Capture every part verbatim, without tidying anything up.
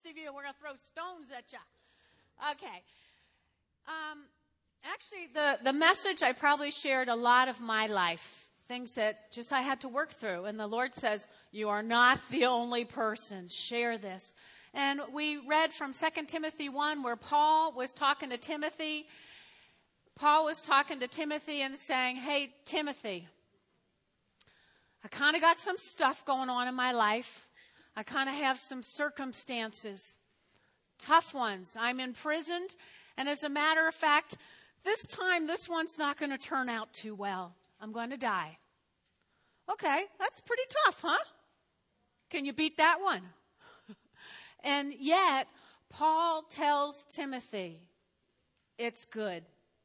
of you, we're going to throw stones at you. Okay. Um, actually, the, the message, I probably shared a lot of my life, things that just I had to work through. And the Lord says, you are not the only person. Share this. And we read from Second Timothy one where Paul was talking to Timothy. Paul was talking to Timothy and saying, hey, Timothy, I kind of got some stuff going on in my life. I kind of have some circumstances, tough ones. I'm imprisoned. And as a matter of fact, this time, this one's not going to turn out too well. I'm going to die. Okay, that's pretty tough, huh? Can you beat that one? And yet, Paul tells Timothy, it's good.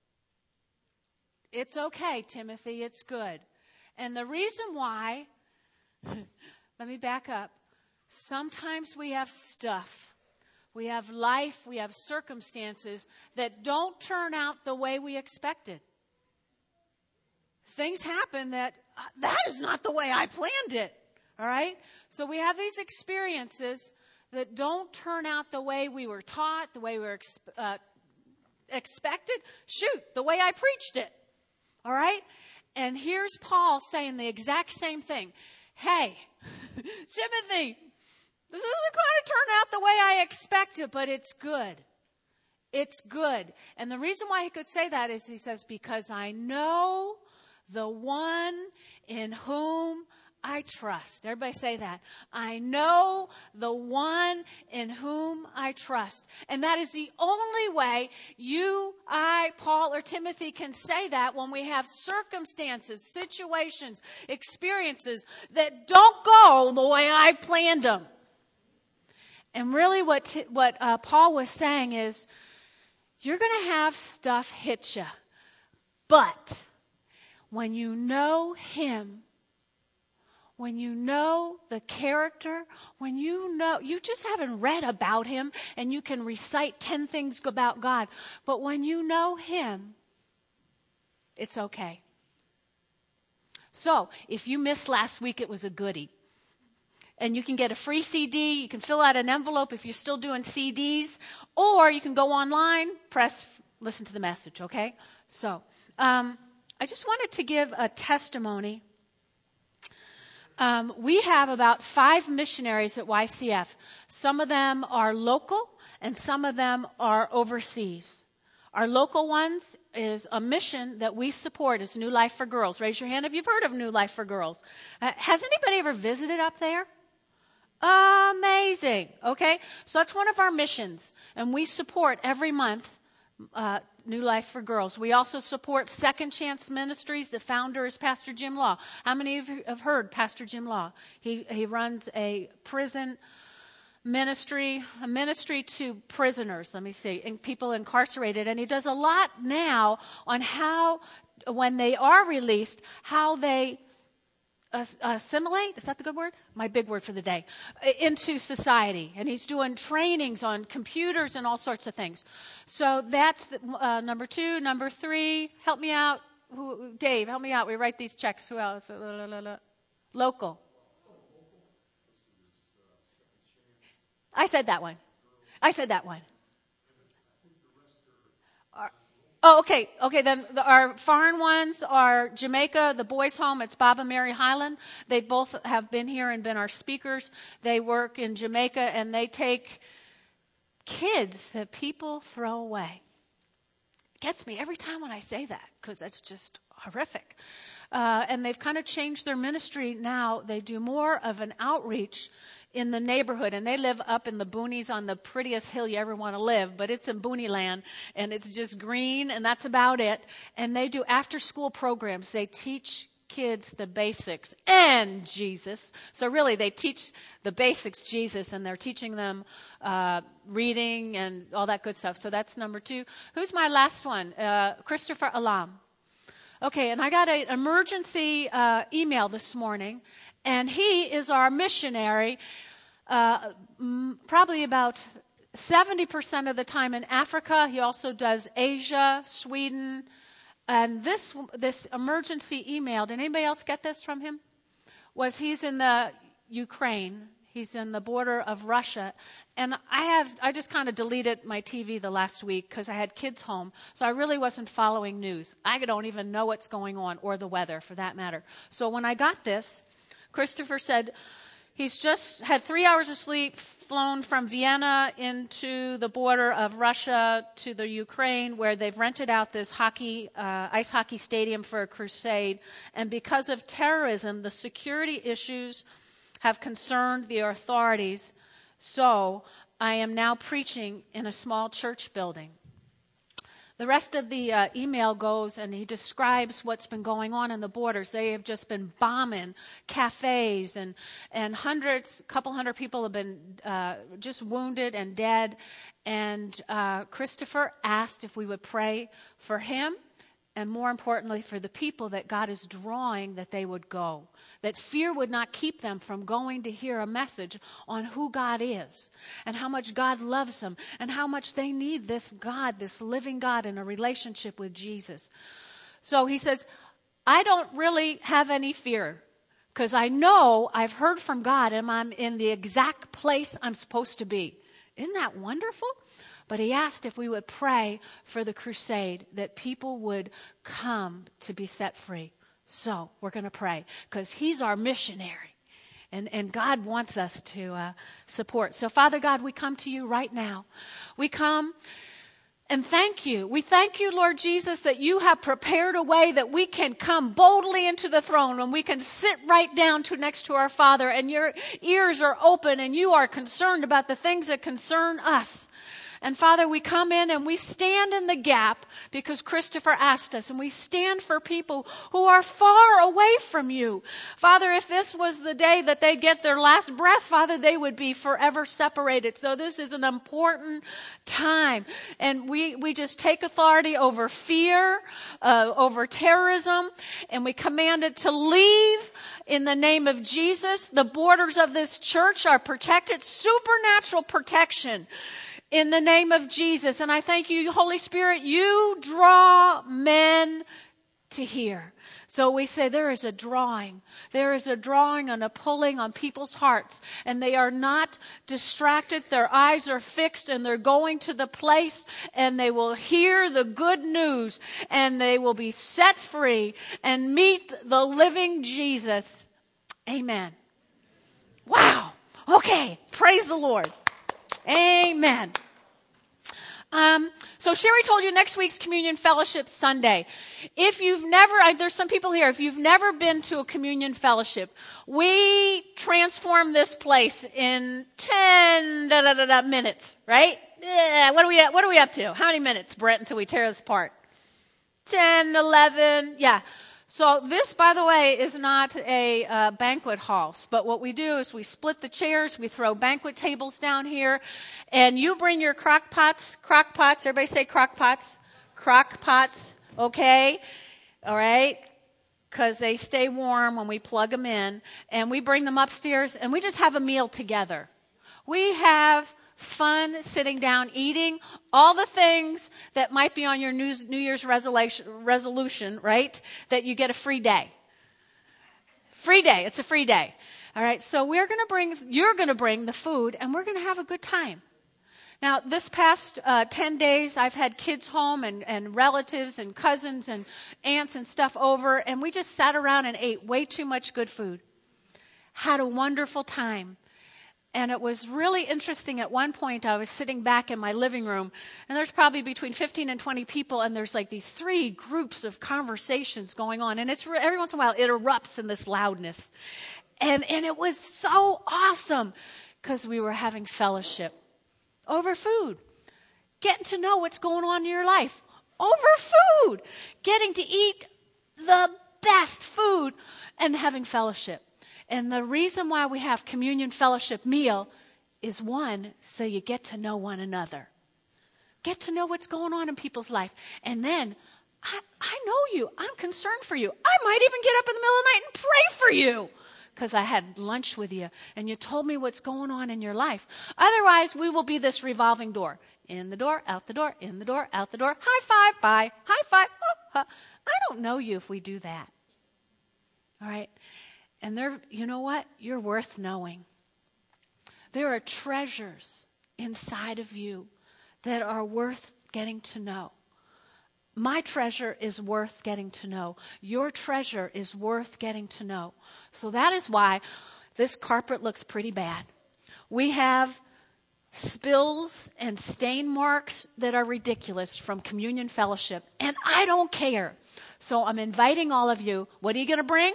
It's okay, Timothy, it's good. And the reason why, let me back up. Sometimes we have stuff. We have life, we have circumstances that don't turn out the way we expected. Things happen that, uh, that is not the way I planned it. All right? So we have these experiences that don't turn out the way we were taught, the way we were exp- uh, expected. Shoot, the way I preached it. All right? And here's Paul saying the exact same thing. Hey, Timothy, this isn't going to turn out the way I expected, but it's good. It's good. And the reason why he could say that is he says, because I know the one in whom I trust. Everybody say that. I know the one in whom I trust. And that is the only way you, I, Paul, or Timothy can say that when we have circumstances, situations, experiences that don't go the way I planned them. And really what, what uh, Paul was saying is, you're going to have stuff hit you. But when you know him, when you know the character, when you know, you just haven't read about him and you can recite ten things about God. But when you know him, it's okay. So, if you missed last week, it was a goodie. And you can get a free C D. You can fill out an envelope if you're still doing C Ds. Or you can go online, press, listen to the message, okay? So, um, I just wanted to give a testimony. Um, we have about five missionaries at Y C F. Some of them are local, and some of them are overseas. Our local ones is a mission that we support is New Life for Girls. Raise your hand if you've heard of New Life for Girls. Uh, has anybody ever visited up there? Amazing. Okay, so that's one of our missions, and we support every month uh, New Life for Girls. We also support Second Chance Ministries. The founder is Pastor Jim Law. How many of you have heard Pastor Jim Law? He he runs a prison ministry, a ministry to prisoners, let me see, and people incarcerated. And he does a lot now on how, when they are released, how they assimilate, is that the good word? My big word for the day, into society. And he's doing trainings on computers and all sorts of things. So that's the, uh, number two. Number three, help me out. Who, Dave, help me out. We write these checks. Who else? La, la, la. Local. I said that one. I said that one. Are, oh, okay. Okay, then the, our foreign ones are Jamaica, the boys' home. It's Bob and Mary Highland. They both have been here and been our speakers. They work in Jamaica, and they take kids that people throw away. It gets me every time when I say that, because that's just horrific. Uh, and they've kind of changed their ministry now. They do more of an outreach in the neighborhood, and they live up in the boonies on the prettiest hill you ever want to live, but it's in Boonie Land, and it's just green, and that's about it. And they do after-school programs. They teach kids the basics and Jesus. So really, they teach the basics, Jesus, and they're teaching them uh, reading and all that good stuff. So that's number two. Who's my last one? Uh, Christopher Alam. Okay, and I got an emergency uh, email this morning, and he is our missionary, uh, m- probably about seventy percent of the time in Africa. He also does Asia, Sweden. And this this emergency email, did anybody else get this from him? Was he's in the Ukraine. He's in the border of Russia. And I have, I just kind of deleted my T V the last week because I had kids home. So I really wasn't following news. I don't even know what's going on, or the weather for that matter. So when I got this, Christopher said he's just had three hours of sleep, flown from Vienna into the border of Russia to the Ukraine, where they've rented out this hockey, uh, ice hockey stadium for a crusade. And because of terrorism, the security issues have concerned the authorities. So I am now preaching in a small church building. The rest of the uh, email goes, and he describes what's been going on in the borders. They have just been bombing cafes, and, and hundreds, a couple hundred people have been uh, just wounded and dead. And uh, Christopher asked if we would pray for him, and more importantly, for the people that God is drawing, that they would go. That fear would not keep them from going to hear a message on who God is, and how much God loves them, and how much they need this God, this living God, in a relationship with Jesus. So he says, I don't really have any fear, because I know I've heard from God, and I'm in the exact place I'm supposed to be. Isn't that wonderful? But he asked if we would pray for the crusade, that people would come to be set free. So we're going to pray, because he's our missionary, and, and God wants us to uh, support. So Father God, we come to you right now. We come and thank you. We thank you, Lord Jesus, that you have prepared a way that we can come boldly into the throne, and we can sit right down to next to our Father, and your ears are open, and you are concerned about the things that concern us. And Father, we come in and we stand in the gap because Christopher asked us, and we stand for people who are far away from you. Father, if this was the day that they get their last breath, Father, they would be forever separated. So this is an important time. And we, we just take authority over fear, uh, over terrorism, and we command it to leave in the name of Jesus. The borders of this church are protected, supernatural protection. In the name of Jesus. And I thank you, Holy Spirit, you draw men to hear. So we say there is a drawing. There is a drawing and a pulling on people's hearts. And they are not distracted. Their eyes are fixed, and they're going to the place, and they will hear the good news, and they will be set free and meet the living Jesus. Amen. Wow. Okay. Praise the Lord. Amen. Um, so Sherry told you next week's Communion Fellowship Sunday. If you've never, I, there's some people here, if you've never been to a Communion Fellowship, we transform this place in ten da, da, da, da, minutes, right? Yeah, what are we, what are we up to? How many minutes, Brent, until we tear this apart? ten, eleven, yeah. So this, by the way, is not a uh, banquet hall. But what we do is we split the chairs. We throw banquet tables down here. And you bring your crock pots. Crock pots. Everybody say crock pots. Crock pots. Okay? All right? Because they stay warm when we plug them in. And we bring them upstairs. And we just have a meal together. We have fun sitting down, eating all the things that might be on your New, New Year's resolution, resolution, right? That you get a free day. Free day. It's a free day. All right. So we're going to bring, you're going to bring the food, and we're going to have a good time. Now, this past uh, ten days, I've had kids home, and, and relatives and cousins and aunts and stuff over, and we just sat around and ate way too much good food. Had a wonderful time. And it was really interesting. At one point, I was sitting back in my living room, and there's probably between fifteen and twenty people, and there's like these three groups of conversations going on. And it's every once in a while, it erupts in this loudness. And, and it was so awesome because we were having fellowship over food, getting to know what's going on in your life over food, getting to eat the best food and having fellowship. And the reason why we have communion fellowship meal is, one, so you get to know one another. Get to know what's going on in people's life. And then, I, I know you. I'm concerned for you. I might even get up in the middle of the night and pray for you because I had lunch with you and you told me what's going on in your life. Otherwise, we will be this revolving door. In the door, out the door, in the door, out the door. High five, bye. High five. Oh, uh. I don't know you if we do that. All right? And they're, you know what? You're worth knowing. There are treasures inside of you that are worth getting to know. My treasure is worth getting to know. Your treasure is worth getting to know. So that is why this carpet looks pretty bad. We have spills and stain marks that are ridiculous from communion fellowship, and I don't care. So I'm inviting all of you. What are you going to bring?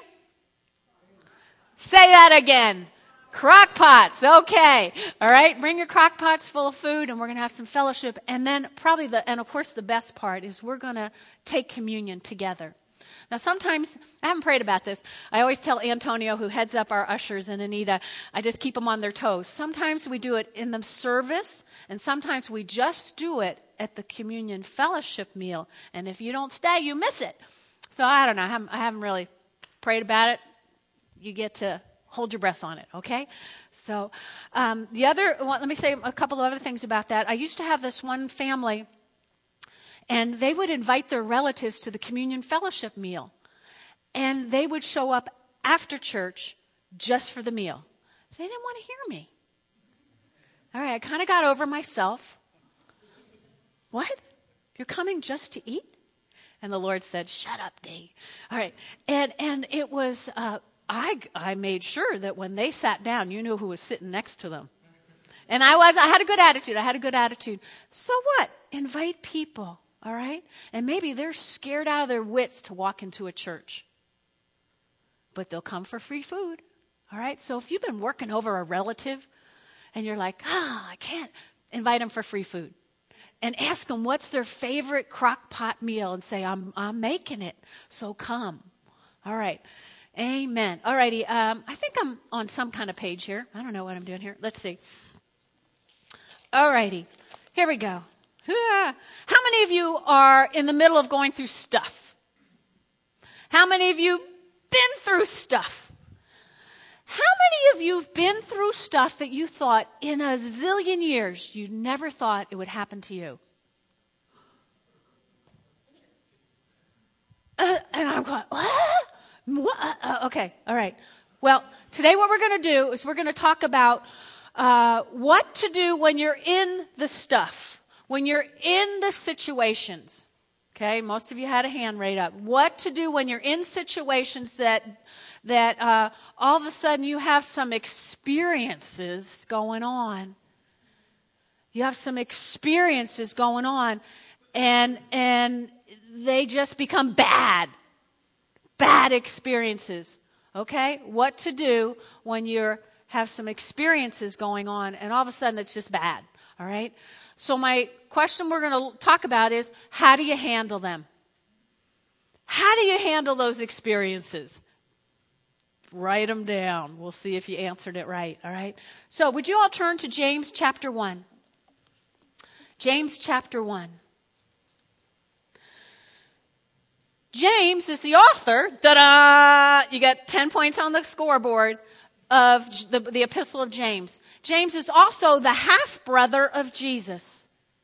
Say that again. Crock pots. Okay. All right. Bring your crock pots full of food, and we're going to have some fellowship. And then probably the, and of course the best part is we're going to take communion together. Now sometimes, I haven't prayed about this. I always tell Antonio, who heads up our ushers, and Anita, I just keep them on their toes. Sometimes we do it in the service, and sometimes we just do it at the communion fellowship meal. And if you don't stay, you miss it. So I don't know. I haven't, I haven't really prayed about it. You get to hold your breath on it, okay? So um, the other, well, let me say a couple of other things about that. I used to have this one family, and they would invite their relatives to the communion fellowship meal. And they would show up after church just for the meal. They didn't want to hear me. All right, I kind of got over myself. What? You're coming just to eat? And the Lord said, shut up, Dee. All right, and, and it was... Uh, I, I made sure that when they sat down, you knew who was sitting next to them. And I was, I had a good attitude. I had a good attitude. So what? Invite people, all right? And maybe they're scared out of their wits to walk into a church. But they'll come for free food, all right? So if you've been working over a relative and you're like, ah, oh, I can't, invite them for free food. And ask them what's their favorite crock pot meal and say, I'm, I'm making it, so come. All right. Amen. All righty. Um, I think I'm on some kind of page here. I don't know what I'm doing here. Let's see. All righty. Here we go. How many of you are in the middle of going through stuff? How many of you been through stuff? How many of you have been through stuff that you thought in a zillion years you never thought it would happen to you? Uh, and I'm going, what? What? Uh, okay, all right. Well, today what we're going to do is we're going to talk about uh, what to do when you're in the stuff, when you're in the situations. Okay, most of you had a hand right up. What to do when you're in situations that that uh, all of a sudden you have some experiences going on. You have some experiences going on, and and they just become bad. Bad experiences, okay? What to do when you have some experiences going on and all of a sudden it's just bad, all right? So my question we're going to talk about is, how do you handle them? How do you handle those experiences? Write them down. We'll see if you answered it right, all right? So would you all turn to James chapter one? James chapter one. James is the author, da-da, you got ten points on the scoreboard, of the, the Epistle of James. James is also the half-brother of Jesus.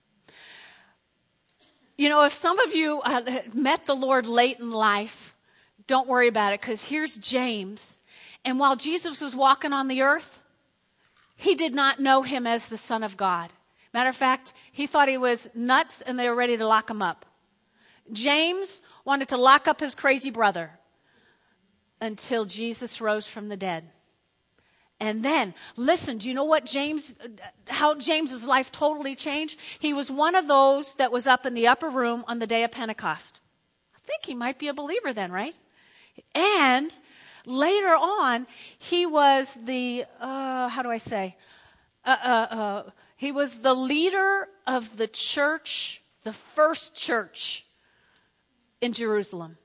You know, if some of you uh, met the Lord late in life, don't worry about it, because here's James. And while Jesus was walking on the earth, he did not know him as the Son of God. Matter of fact, he thought he was nuts and they were ready to lock him up. James wanted to lock up his crazy brother until Jesus rose from the dead. And then, listen, do you know what James, how James's life totally changed? He was one of those that was up in the upper room on the day of Pentecost. I think he might be a believer then, right? And later on, he was the, uh, how do I say? Uh, uh, uh, he was the leader of the church, the first church in Jerusalem.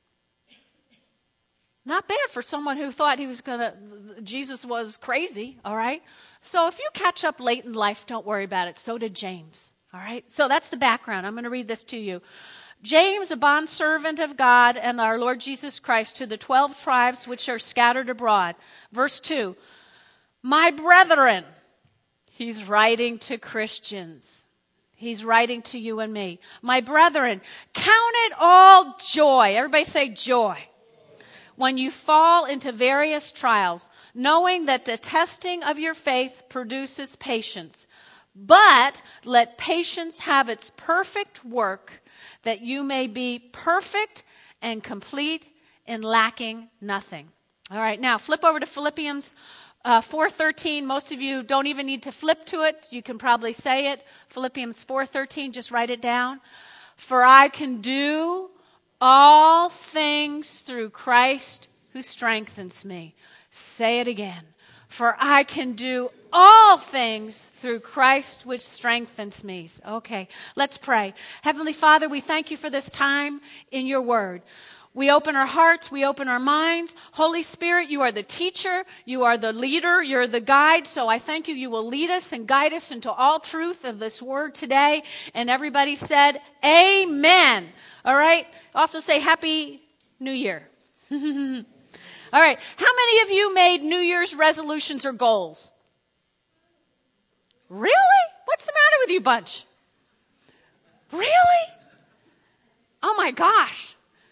Not bad for someone who thought he was going to, Jesus was crazy, all right? So if you catch up late in life, don't worry about it. So did James, all right? So that's the background. I'm going to read this to you. James, a bondservant of God and our Lord Jesus Christ, to the twelve tribes which are scattered abroad. Verse two, my brethren, he's writing to Christians. He's writing to you and me. My brethren, count it all joy. Everybody say joy. when you fall into various trials, knowing that the testing of your faith produces patience. But let patience have its perfect work, that you may be perfect and complete in lacking nothing. All right, now flip over to Philippians uh, four thirteen. Most of you don't even need to flip to it. You can probably say it. Philippians four thirteen, just write it down. For I can do all things through Christ who strengthens me. Say it again. For I can do all things through Christ which strengthens me. Okay, let's pray. Heavenly Father, we thank you for this time in your word. We open our hearts, we open our minds. Holy Spirit, you are the teacher, you are the leader, you're the guide. So I thank you, you will lead us and guide us into all truth of this word today. And everybody said, amen. All right, also say Happy New Year. All right, how many of you made New Year's resolutions or goals? Really? What's the matter with you bunch? Really? Oh my gosh.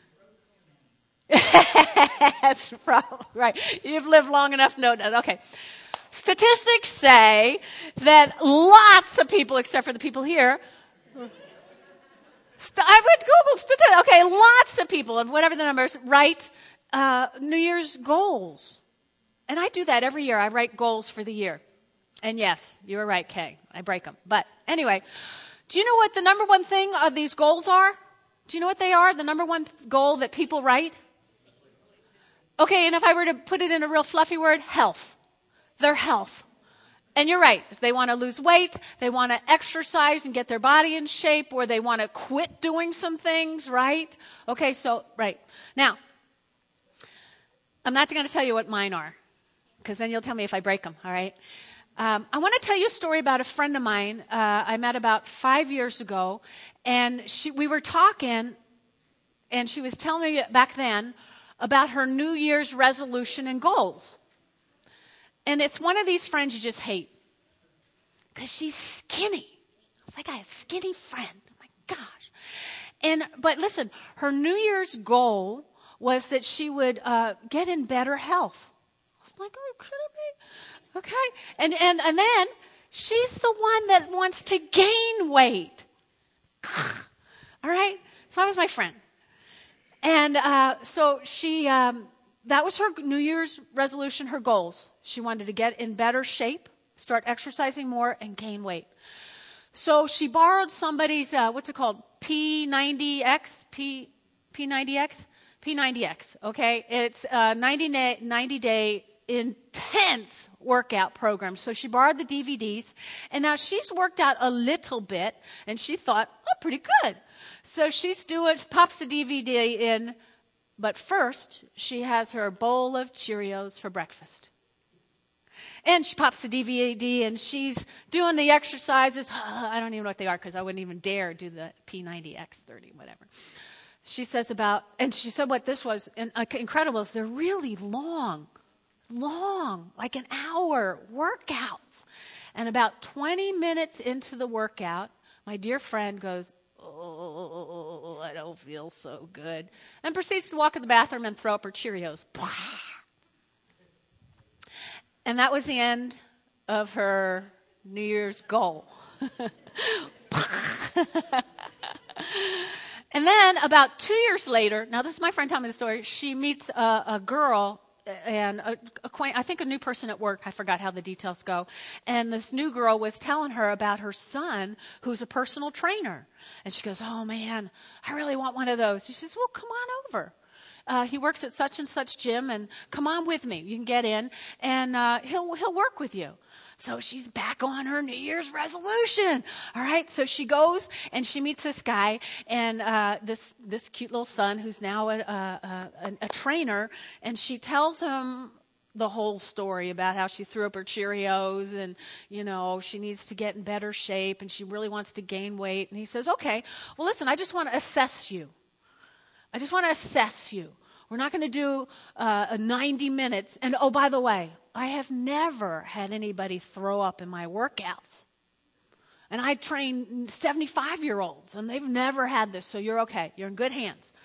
That's probably right. You've lived long enough to know that. Okay. Statistics say that lots of people, except for the people here, st- I would Google statistics. Okay, lots of people, and whatever the numbers, write uh, New Year's goals. And I do that every year. I write goals for the year. And yes, you were right, Kay. I break them. But anyway, do you know what the number one thing of these goals are? Do you know what they are? The number one goal that people write? Okay, and if I were to put it in a real fluffy word, health. Their health. And you're right. They want to lose weight. They want to exercise and get their body in shape, or they want to quit doing some things, right? Okay, so, right. Now, I'm not going to tell you what mine are, because then you'll tell me if I break them, all right? Um, I want to tell you a story about a friend of mine uh, I met about five years ago, and she, we were talking, and she was telling me back then about her New Year's resolution and goals. And it's one of these friends you just hate, because she's skinny. It's like I have a skinny friend. Oh my gosh. And but listen, her New Year's goal was that she would uh, get in better health. I was like, oh, could it be? Okay. And, and, and then she's the one that wants to gain weight. All right? So that was my friend. And uh, so she, um, that was her New Year's resolution, her goals. She wanted to get in better shape, start exercising more, and gain weight. So she borrowed somebody's, uh, what's it called? P ninety X? P, P ninety X? P ninety X, okay? It's a ninety day intense workout program. So she borrowed the D V Ds, and now she's worked out a little bit, and she thought, oh, pretty good. So she's doing, pops the D V D in, but first she has her bowl of Cheerios for breakfast. And she pops the D V D, and she's doing the exercises. I don't even know what they are, because I wouldn't even dare do the P ninety X thirty, whatever. She says about, and she said what this was incredible is they're really long, long, like an hour workouts. And about twenty minutes into the workout, my dear friend goes, oh, I don't feel so good. And proceeds to walk in the bathroom and throw up her Cheerios. And that was the end of her New Year's goal. And then about two years later, now this is my friend telling me the story, she meets a, a girl and a, a, I think a new person at work. I forgot how the details go. And this new girl was telling her about her son, who's a personal trainer. And she goes, oh man, I really want one of those. She says, well, come on over. Uh, he works at such and such gym, and come on with me. You can get in, and uh, he'll he'll work with you. So she's back on her New Year's resolution. All right, so she goes and she meets this guy, and uh, this this cute little son who's now a, a, a, a trainer, and she tells him the whole story about how she threw up her Cheerios, and you know she needs to get in better shape, and she really wants to gain weight. And he says, "Okay, well listen, I just want to assess you. I just want to assess you. We're not going to do uh, a ninety minutes. And oh, by the way, I have never had anybody throw up in my workouts. And I train seventy-five-year-olds, and they've never had this, so you're okay. You're in good hands."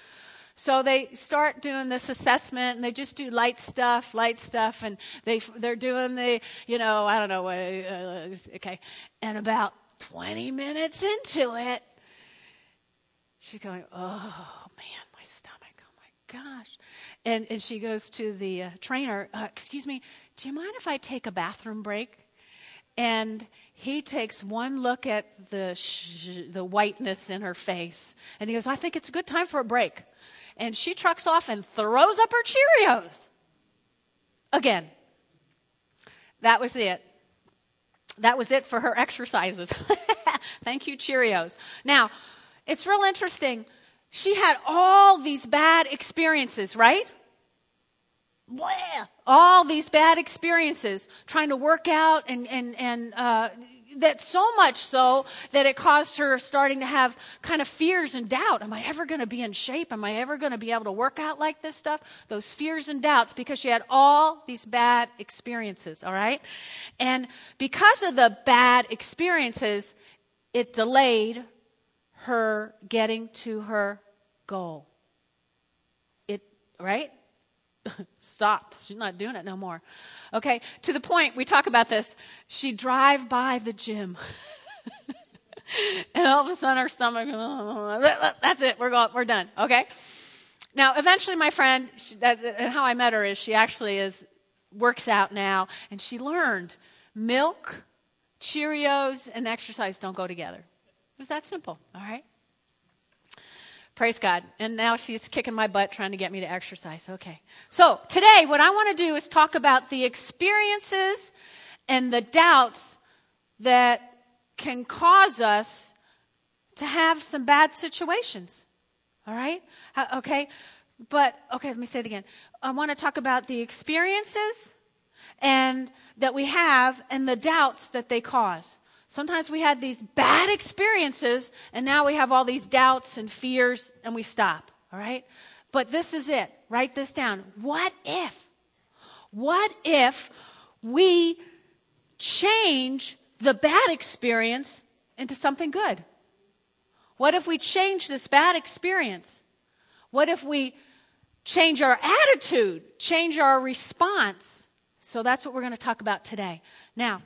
So they start doing this assessment, and they just do light stuff, light stuff, and they they're doing the, you know, I don't know what, uh, okay. And about twenty minutes into it, she's going, oh man, my stomach, oh my gosh, and and she goes to the uh, trainer, uh, excuse me, do you mind if I take a bathroom break? And he takes one look at the sh- the whiteness in her face, and he goes, I think it's a good time for a break. And she trucks off and throws up her Cheerios. Again. That was it. That was it for her exercises. Thank you, Cheerios. Now, it's real interesting. She had all these bad experiences, right? Blah. All these bad experiences trying to work out, and, and, and uh, that so much so that it caused her starting to have kind of fears and doubt. Am I ever going to be in shape? Am I ever going to be able to work out like this stuff? Those fears and doubts, because she had all these bad experiences, all right? And because of the bad experiences, it delayed her getting to her goal. It, right? Stop. She's not doing it no more. Okay, to the point, we talk about this, she'd drive by the gym. And all of a sudden her stomach, oh, that's it, we're going, we're done, okay? Now, eventually my friend, she, that, and how I met her is she actually is works out now, and she learned milk, Cheerios, and exercise don't go together. It was that simple, all right? Praise God. And now she's kicking my butt trying to get me to exercise. Okay. So today what I want to do is talk about the experiences and the doubts that can cause us to have some bad situations. All right? Okay. But, okay, let me say it again. I want to talk about the experiences and that we have and the doubts that they cause. Sometimes we had these bad experiences, and now we have all these doubts and fears, and we stop, all right? But this is it. Write this down. What if? What if we change the bad experience into something good? What if we change this bad experience? What if we change our attitude, change our response? So that's what we're going to talk about today. Now,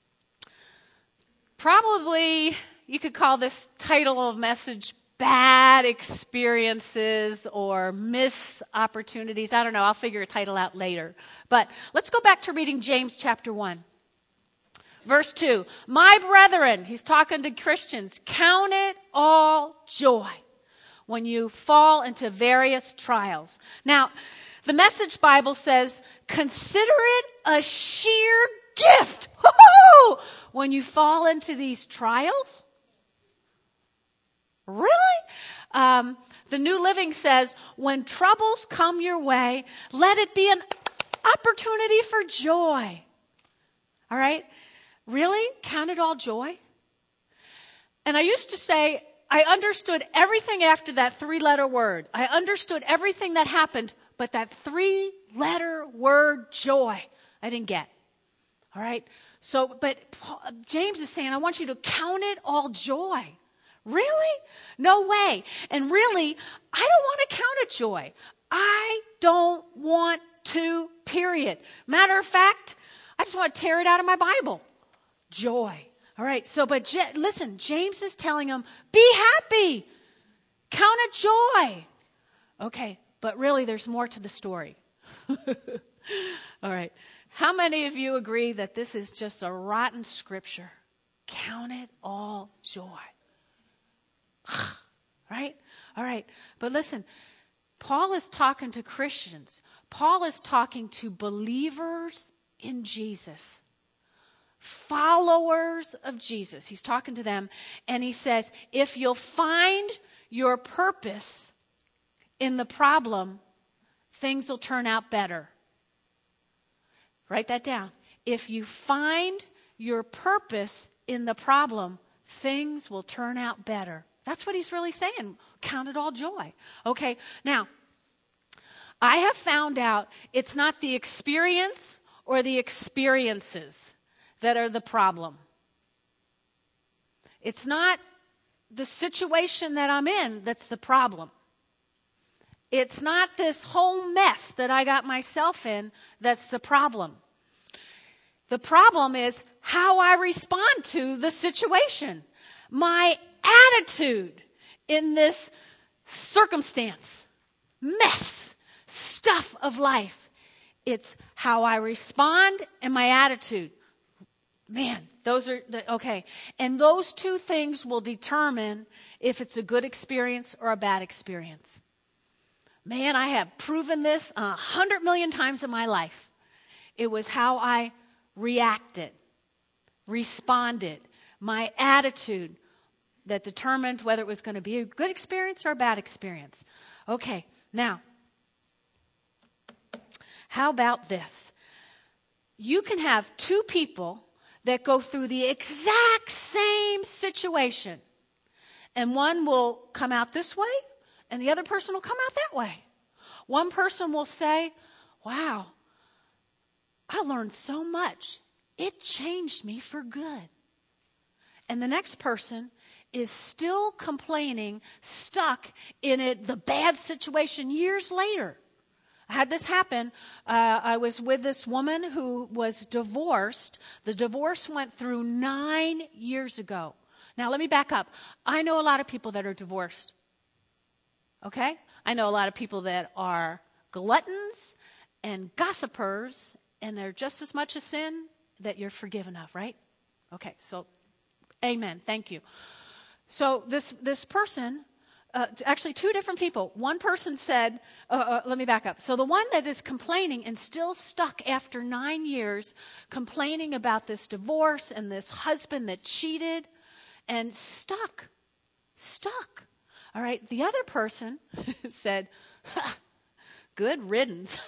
probably you could call this title of message bad experiences or missed opportunities. I don't know. I'll figure a title out later. But let's go back to reading James chapter one. Verse two. My brethren, he's talking to Christians, count it all joy when you fall into various trials. Now, the Message Bible says, consider it a sheer gift. Woo-hoo! When you fall into these trials? Really? Um, the New Living says, when troubles come your way, let it be an opportunity for joy. All right? Really? Count it all joy? And I used to say, I understood everything after that three-letter word. I understood everything that happened, but that three-letter word, joy, I didn't get. All right? So, but Paul, James is saying, I want you to count it all joy. Really? No way. And really, I don't want to count it joy. I don't want to, period. Matter of fact, I just want to tear it out of my Bible. Joy. All right. So, but J- listen, James is telling them, be happy. Count it joy. Okay. But really, there's more to the story. All right. How many of you agree that this is just a rotten scripture? Count it all joy. Right? All right. But listen, Paul is talking to Christians. Paul is talking to believers in Jesus. Followers of Jesus. He's talking to them, and he says, if you'll find your purpose in the problem, things will turn out better. Write that down. If you find your purpose in the problem, things will turn out better. That's what he's really saying. Count it all joy. Okay, now, I have found out it's not the experience or the experiences that are the problem. It's not the situation that I'm in that's the problem. It's not this whole mess that I got myself in that's the problem. The problem is how I respond to the situation. My attitude in this circumstance, mess, stuff of life. It's how I respond and my attitude. Man, those are, the, okay. And those two things will determine if it's a good experience or a bad experience. Man, I have proven this a hundred million times in my life. It was how I reacted, responded, my attitude that determined whether it was going to be a good experience or a bad experience. Okay, now, how about this? You can have two people that go through the exact same situation, and one will come out this way, and the other person will come out that way. One person will say, wow, I learned so much. It changed me for good. And the next person is still complaining, stuck in it, the bad situation years later. I had this happen. Uh, I was with this woman who was divorced. The divorce went through nine years ago. Now, let me back up. I know a lot of people that are divorced. Okay? I know a lot of people that are gluttons and gossipers, and they're just as much a sin that you're forgiven of, right? Okay, so amen. Thank you. So this this person, uh, actually two different people. One person said, uh, uh, let me back up. So the one that is complaining and still stuck after nine years, complaining about this divorce and this husband that cheated and stuck, stuck. All right, the other person said, good riddance.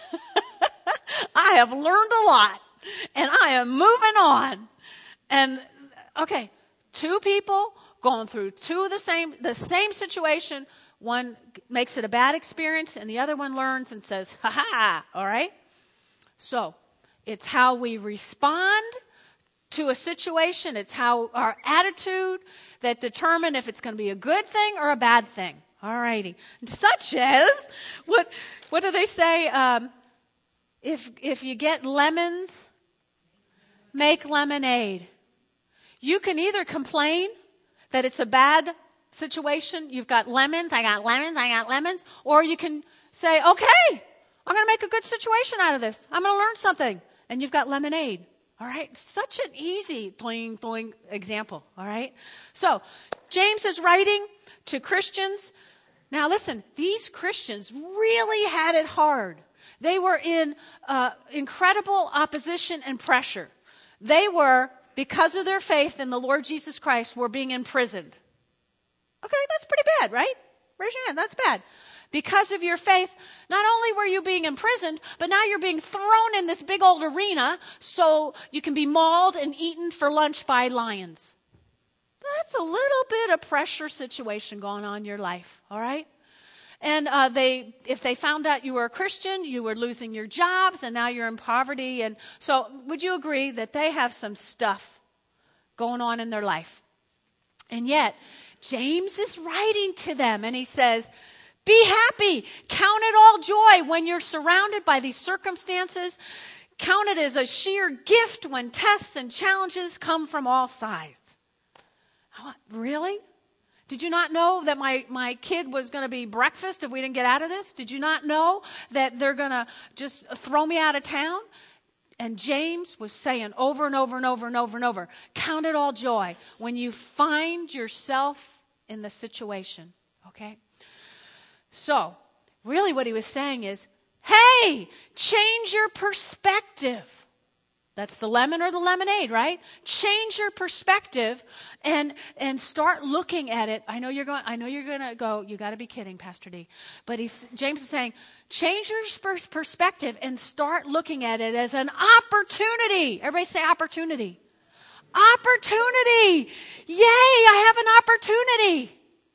I have learned a lot, and I am moving on. And, okay, two people going through two of the same, the same situation. One makes it a bad experience, and the other one learns and says, ha-ha, all right? So it's how we respond to a situation. It's how our attitude that determine if it's going to be a good thing or a bad thing. All righty. Such as, what what do they say? Um, if if you get lemons, make lemonade. You can either complain that it's a bad situation. You've got lemons. I got lemons. I got lemons. Or you can say, okay, I'm going to make a good situation out of this. I'm going to learn something. And you've got lemonade. All right, such an easy doing, doing example, all right? So, James is writing to Christians. Now, listen, these Christians really had it hard. They were in uh, incredible opposition and pressure. They were, because of their faith in the Lord Jesus Christ, were being imprisoned. Okay, that's pretty bad, right? Raise your hand, that's bad. Because of your faith, not only were you being imprisoned, but now you're being thrown in this big old arena so you can be mauled and eaten for lunch by lions. That's a little bit of pressure situation going on in your life, all right? And uh, they, if they found out you were a Christian, you were losing your jobs, and now you're in poverty. And so would you agree that they have some stuff going on in their life? And yet, James is writing to them, and he says, be happy. Count it all joy when you're surrounded by these circumstances. Count it as a sheer gift when tests and challenges come from all sides. What, really? Did you not know that my, my kid was going to be breakfast if we didn't get out of this? Did you not know that they're going to just throw me out of town? And James was saying over and over and over and over and over, count it all joy when you find yourself in the situation, okay? So, really what he was saying is, hey, change your perspective. That's the lemon or the lemonade, right? Change your perspective and and start looking at it. I know you're going. I know you're going to go. You got to be kidding, Pastor D. But he's James is saying, change your perspective and start looking at it as an opportunity. Everybody say opportunity. Opportunity. Yay! I have an opportunity.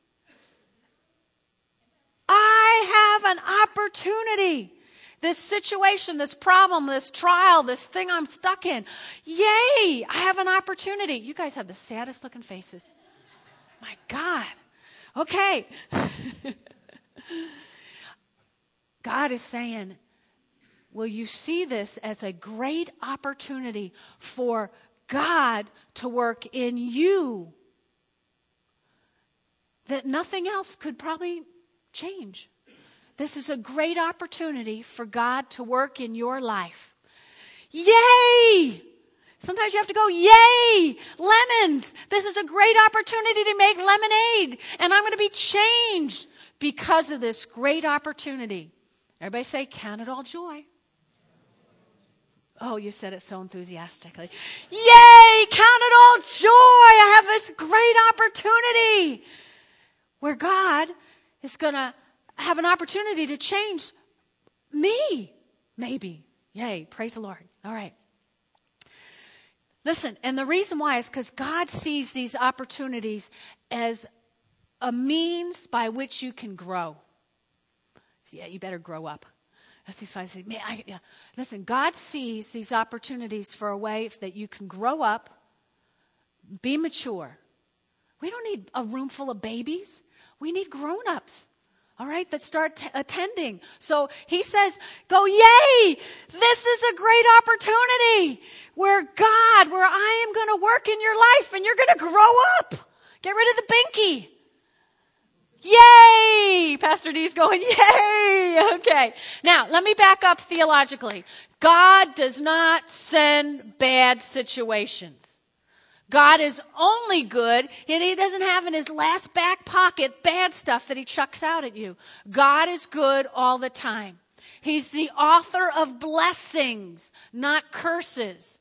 I have an opportunity. This situation, this problem, this trial, this thing I'm stuck in. Yay, I have an opportunity. You guys have the saddest looking faces. My God. Okay. God is saying, will you see this as a great opportunity for God to work in you that nothing else could probably change? This is a great opportunity for God to work in your life. Yay! Sometimes you have to go, yay! Lemons! This is a great opportunity to make lemonade. And I'm going to be changed because of this great opportunity. Everybody say, count it all joy. Oh, you said it so enthusiastically. Yay! Count it all joy! I have this great opportunity where God is going to have an opportunity to change me, maybe. Yay, praise the Lord. All right. Listen, and the reason why is because God sees these opportunities as a means by which you can grow. Yeah, you better grow up. That's these five things. Man, I, yeah. Listen, God sees these opportunities for a way that you can grow up, be mature. We don't need a room full of babies. We need grown-ups, all right, that start t- attending. So he says, go, yay! This is a great opportunity where God, where I am going to work in your life and you're going to grow up. Get rid of the binky. Yay! Pastor D's going, yay! Okay. Now, let me back up theologically. God does not send bad situations. God is only good, and he doesn't have in his last back pocket bad stuff that he chucks out at you. God is good all the time. He's the author of blessings, not curses.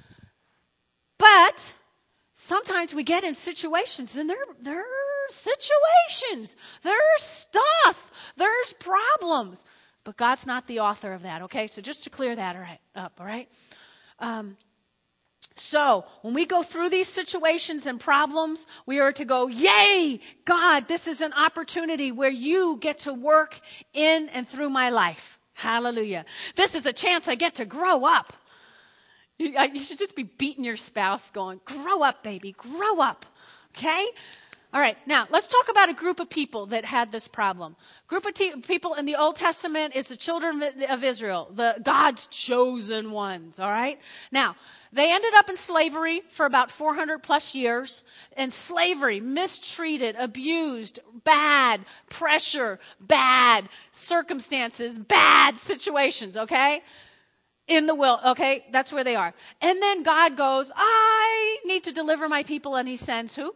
But sometimes we get in situations, and they're, they're situations. There's stuff. There's problems. But God's not the author of that, okay? So just to clear that right up, all right? Um, so when we go through these situations and problems, we are to go, yay, God, this is an opportunity where you get to work in and through my life. Hallelujah. This is a chance I get to grow up. You, you should just be beating your spouse going, grow up, baby, grow up. Okay? All right, now let's talk about a group of people that had this problem. Group of te- people in the Old Testament is the children of Israel, the God's chosen ones, all right? Now, they ended up in slavery for about four hundred plus years. And slavery, mistreated, abused, bad, pressure, bad, circumstances, bad situations, okay? In the will, okay? That's where they are. And then God goes, I need to deliver my people, and he sends who?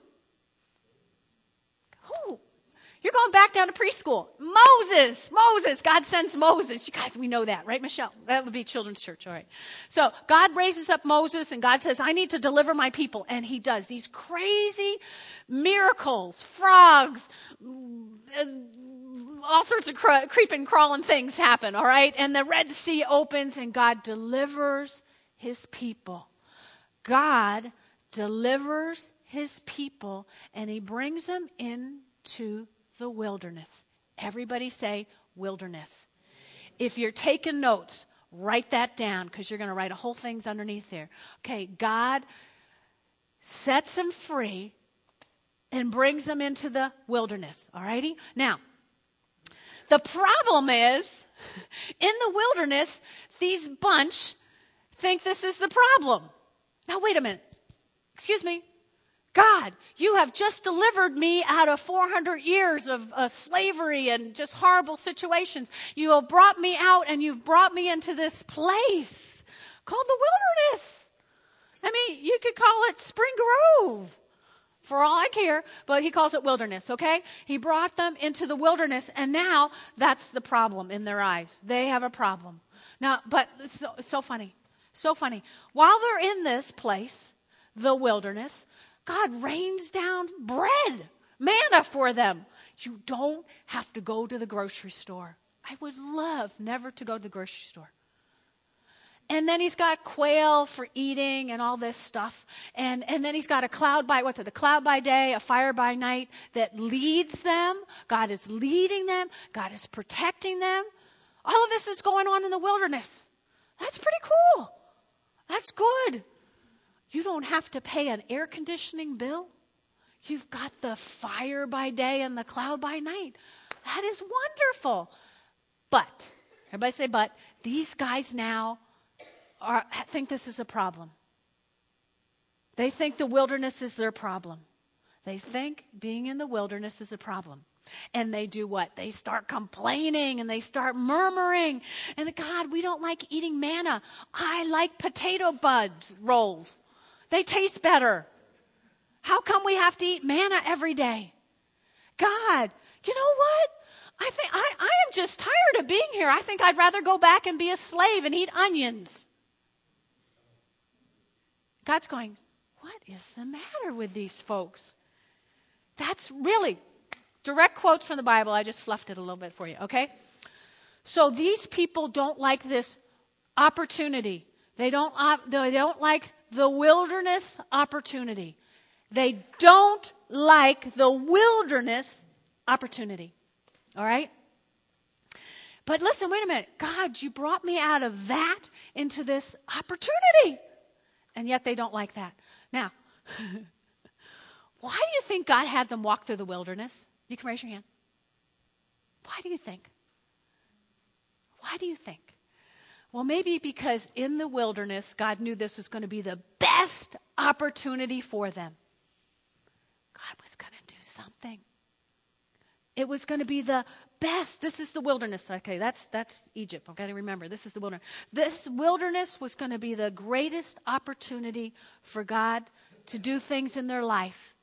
Who? You're going back down to preschool. Moses. Moses. God sends Moses. You guys, we know that, right, Michelle? That would be children's church. All right. So God raises up Moses, and God says, I need to deliver my people. And he does these crazy miracles, frogs, all sorts of cre- creeping, crawling things happen, all right? And the Red Sea opens, and God delivers his people. God delivers his people, and he brings them into the wilderness. Everybody say wilderness. If you're taking notes, write that down, because you're going to write a whole things underneath there. Okay, God sets them free and brings them into the wilderness. All righty? Now, the problem is, in the wilderness, these bunch think this is the problem. Now, wait a minute. Excuse me. God, you have just delivered me out of four hundred years of uh, slavery and just horrible situations. You have brought me out, and you've brought me into this place called the wilderness. I mean, you could call it Spring Grove for all I care, but he calls it wilderness, okay? He brought them into the wilderness, and now that's the problem in their eyes. They have a problem. Now, but it's so, it's so funny, so funny. While they're in this place, the wilderness, God rains down bread, manna for them. You don't have to go to the grocery store. I would love never to go to the grocery store. And then he's got quail for eating and all this stuff. And, and then he's got a cloud by, what's it, a cloud by day, a fire by night that leads them. God is leading them. God is protecting them. All of this is going on in the wilderness. That's pretty cool. That's good. You don't have to pay an air conditioning bill. You've got the fire by day and the cloud by night. That is wonderful. But, everybody say but, these guys now are, think this is a problem. They think the wilderness is their problem. They think being in the wilderness is a problem. And they do what? They start complaining and they start murmuring. And God, we don't like eating manna. I like potato buds rolls. They taste better. How come we have to eat manna every day? God, you know what? I think I, I am just tired of being here. I think I'd rather go back and be a slave and eat onions. God's going, what is the matter with these folks? That's really direct quotes from the Bible. I just fluffed it a little bit for you, okay? So these people don't like this opportunity. They don't, uh, they don't like the wilderness opportunity. They don't like the wilderness opportunity. All right? But listen, wait a minute. God, you brought me out of that into this opportunity. And yet they don't like that. Now, why do you think God had them walk through the wilderness? You can raise your hand. Why do you think? Why do you think? Well, maybe because in the wilderness, God knew this was going to be the best opportunity for them. God was going to do something. It was going to be the best. This is the wilderness. Okay, that's that's Egypt. I've got to remember. This is the wilderness. This wilderness was going to be the greatest opportunity for God to do things in their life.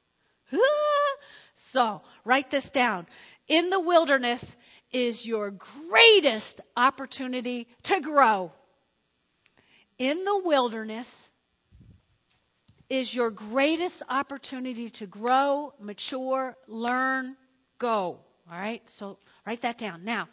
So, write this down. In the wilderness is your greatest opportunity to grow. In the wilderness is your greatest opportunity to grow, mature, learn, go. All right? So, write that down. Now,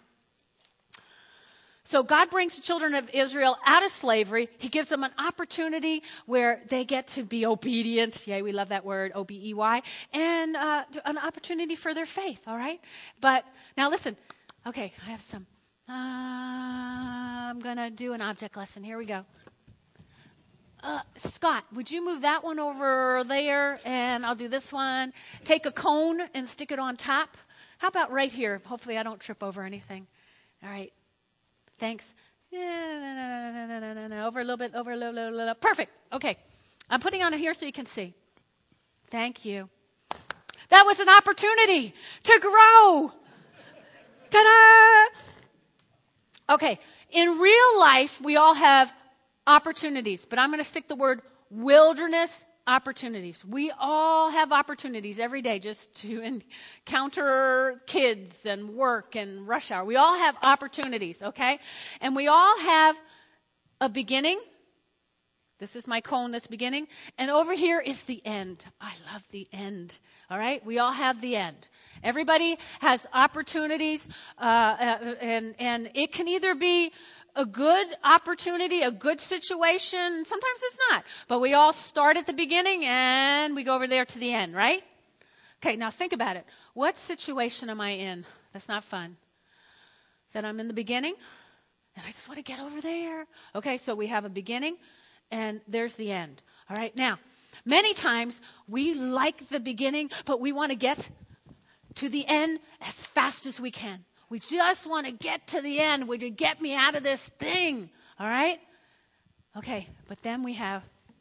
so God brings the children of Israel out of slavery. He gives them an opportunity where they get to be obedient. Yay, we love that word, O B E Y. And uh, an opportunity for their faith, all right? But now listen. Okay, I have some. Uh, I'm going to do an object lesson. Here we go. Uh, Scott, would you move that one over there? And I'll do this one. Take a cone and stick it on top. How about right here? Hopefully I don't trip over anything. All right. Thanks. No, no, no, no, no, no. Over a little bit, over a little, little, little. Perfect. Okay. I'm putting on it here so you can see. Thank you. That was an opportunity to grow. Ta-da! Okay. In real life, we all have opportunities, but I'm going to stick the word wilderness opportunities. We all have opportunities every day just to encounter kids and work and rush hour. We all have opportunities, okay? And we all have a beginning. This is my cone, this beginning. And over here is the end. I love the end, all right? We all have the end. Everybody has opportunities, uh, and, and it can either be a good opportunity, a good situation. Sometimes it's not. But we all start at the beginning and we go over there to the end, right? Okay, now think about it. What situation am I in that's not fun? That I'm in the beginning and I just want to get over there. Okay, so we have a beginning and there's the end. All right, now, many times we like the beginning, but we want to get to the end as fast as we can. We just want to get to the end. Would you get me out of this thing? All right? Okay, but then we have,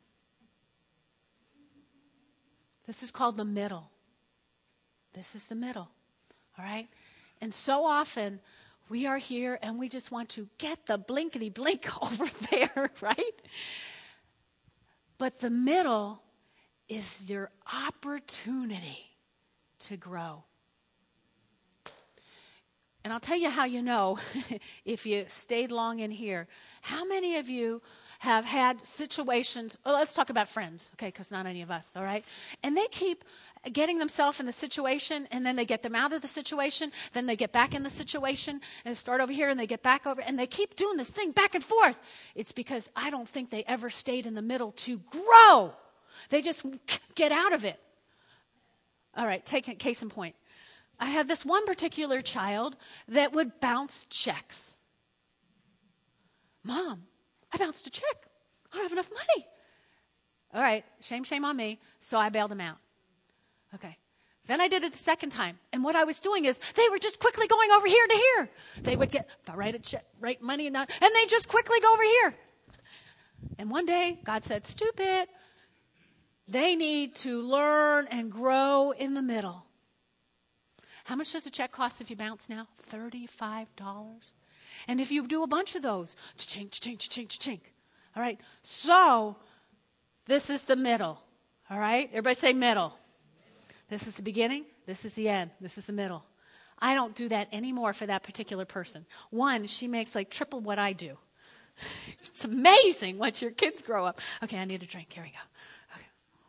this is called the middle. This is the middle. All right? And so often we are here and we just want to get the blinkety blink over there, right? But the middle is your opportunity to grow. And I'll tell you how you know, if you stayed long in here. How many of you have had situations, well, let's talk about friends, okay, because not any of us, all right? And they keep getting themselves in a situation, and then they get them out of the situation, then they get back in the situation, and start over here, and they get back over, and they keep doing this thing back and forth. It's because I don't think they ever stayed in the middle to grow. They just get out of it. All right, take a case in point. I had this one particular child that would bounce checks. Mom, I bounced a check. I don't have enough money. All right, shame, shame on me. So I bailed him out. Okay. Then I did it the second time. And what I was doing is they were just quickly going over here to here. They would get, write a check, write money, and, not, and they just quickly go over here. And one day, God said, stupid. They need to learn and grow in the middle. How much does a check cost if you bounce now? thirty-five dollars. And if you do a bunch of those, cha-ching, cha-ching, cha-ching, cha-ching. All right. So this is the middle. All right. Everybody say middle. This is the beginning. This is the end. This is the middle. I don't do that anymore for that particular person. One, she makes like triple what I do. It's amazing once your kids grow up. Okay, I need a drink. Here we go. Okay.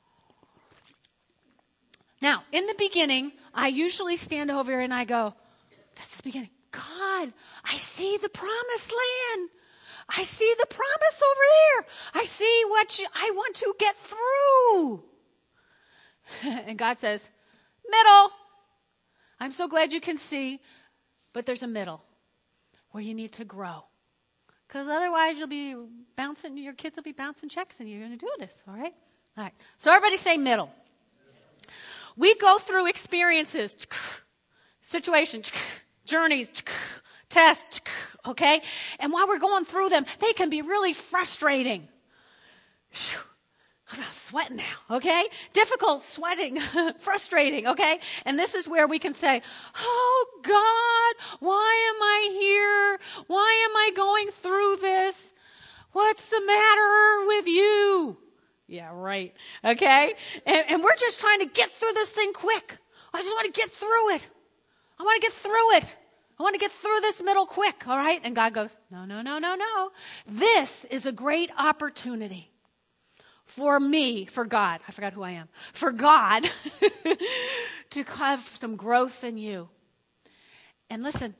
Now, in the beginning, I usually stand over here and I go, that's the beginning. God, I see the promised land. I see the promise over there. I see what you, I want to get through. And God says, middle. I'm so glad you can see, but there's a middle where you need to grow. Because otherwise you'll be bouncing, your kids will be bouncing checks and you're going to do this, all right? All right. So everybody say middle. We go through experiences, situations, journeys, tests, okay? And while we're going through them, they can be really frustrating. Whew. I'm not sweating now, okay? Difficult, sweating, frustrating, okay? And this is where we can say, oh, God, why am I here? Why am I going through this? What's the matter with you? Yeah, right, okay? And, and we're just trying to get through this thing quick. I just want to get through it. I want to get through it. I want to get through this middle quick, all right? And God goes, no, no, no, no, no. This is a great opportunity. For me, for God, I forgot who I am, for God to have some growth in you. And listen,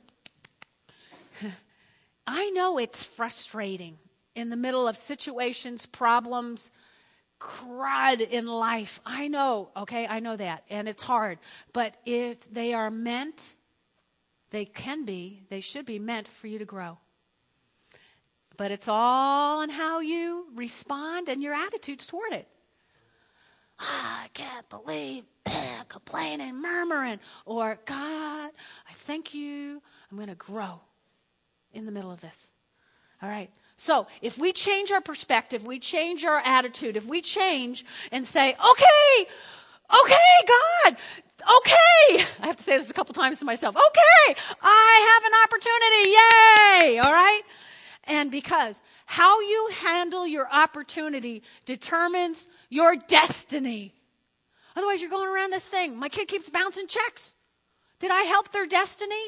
I know it's frustrating in the middle of situations, problems, crud in life. I know, okay, I know that. And it's hard. But if they are meant, they can be, they should be meant for you to grow. But it's all on how you respond and your attitudes toward it. Ah, I can't believe complaining, murmuring, or God, I thank you. I'm going to grow in the middle of this. All right. So if we change our perspective, we change our attitude, if we change and say, okay, okay, God, okay. I have to say this a couple times to myself. Okay, I have an opportunity. Yay. All right. And because how you handle your opportunity determines your destiny. Otherwise, you're going around this thing. My kid keeps bouncing checks. Did I help their destiny?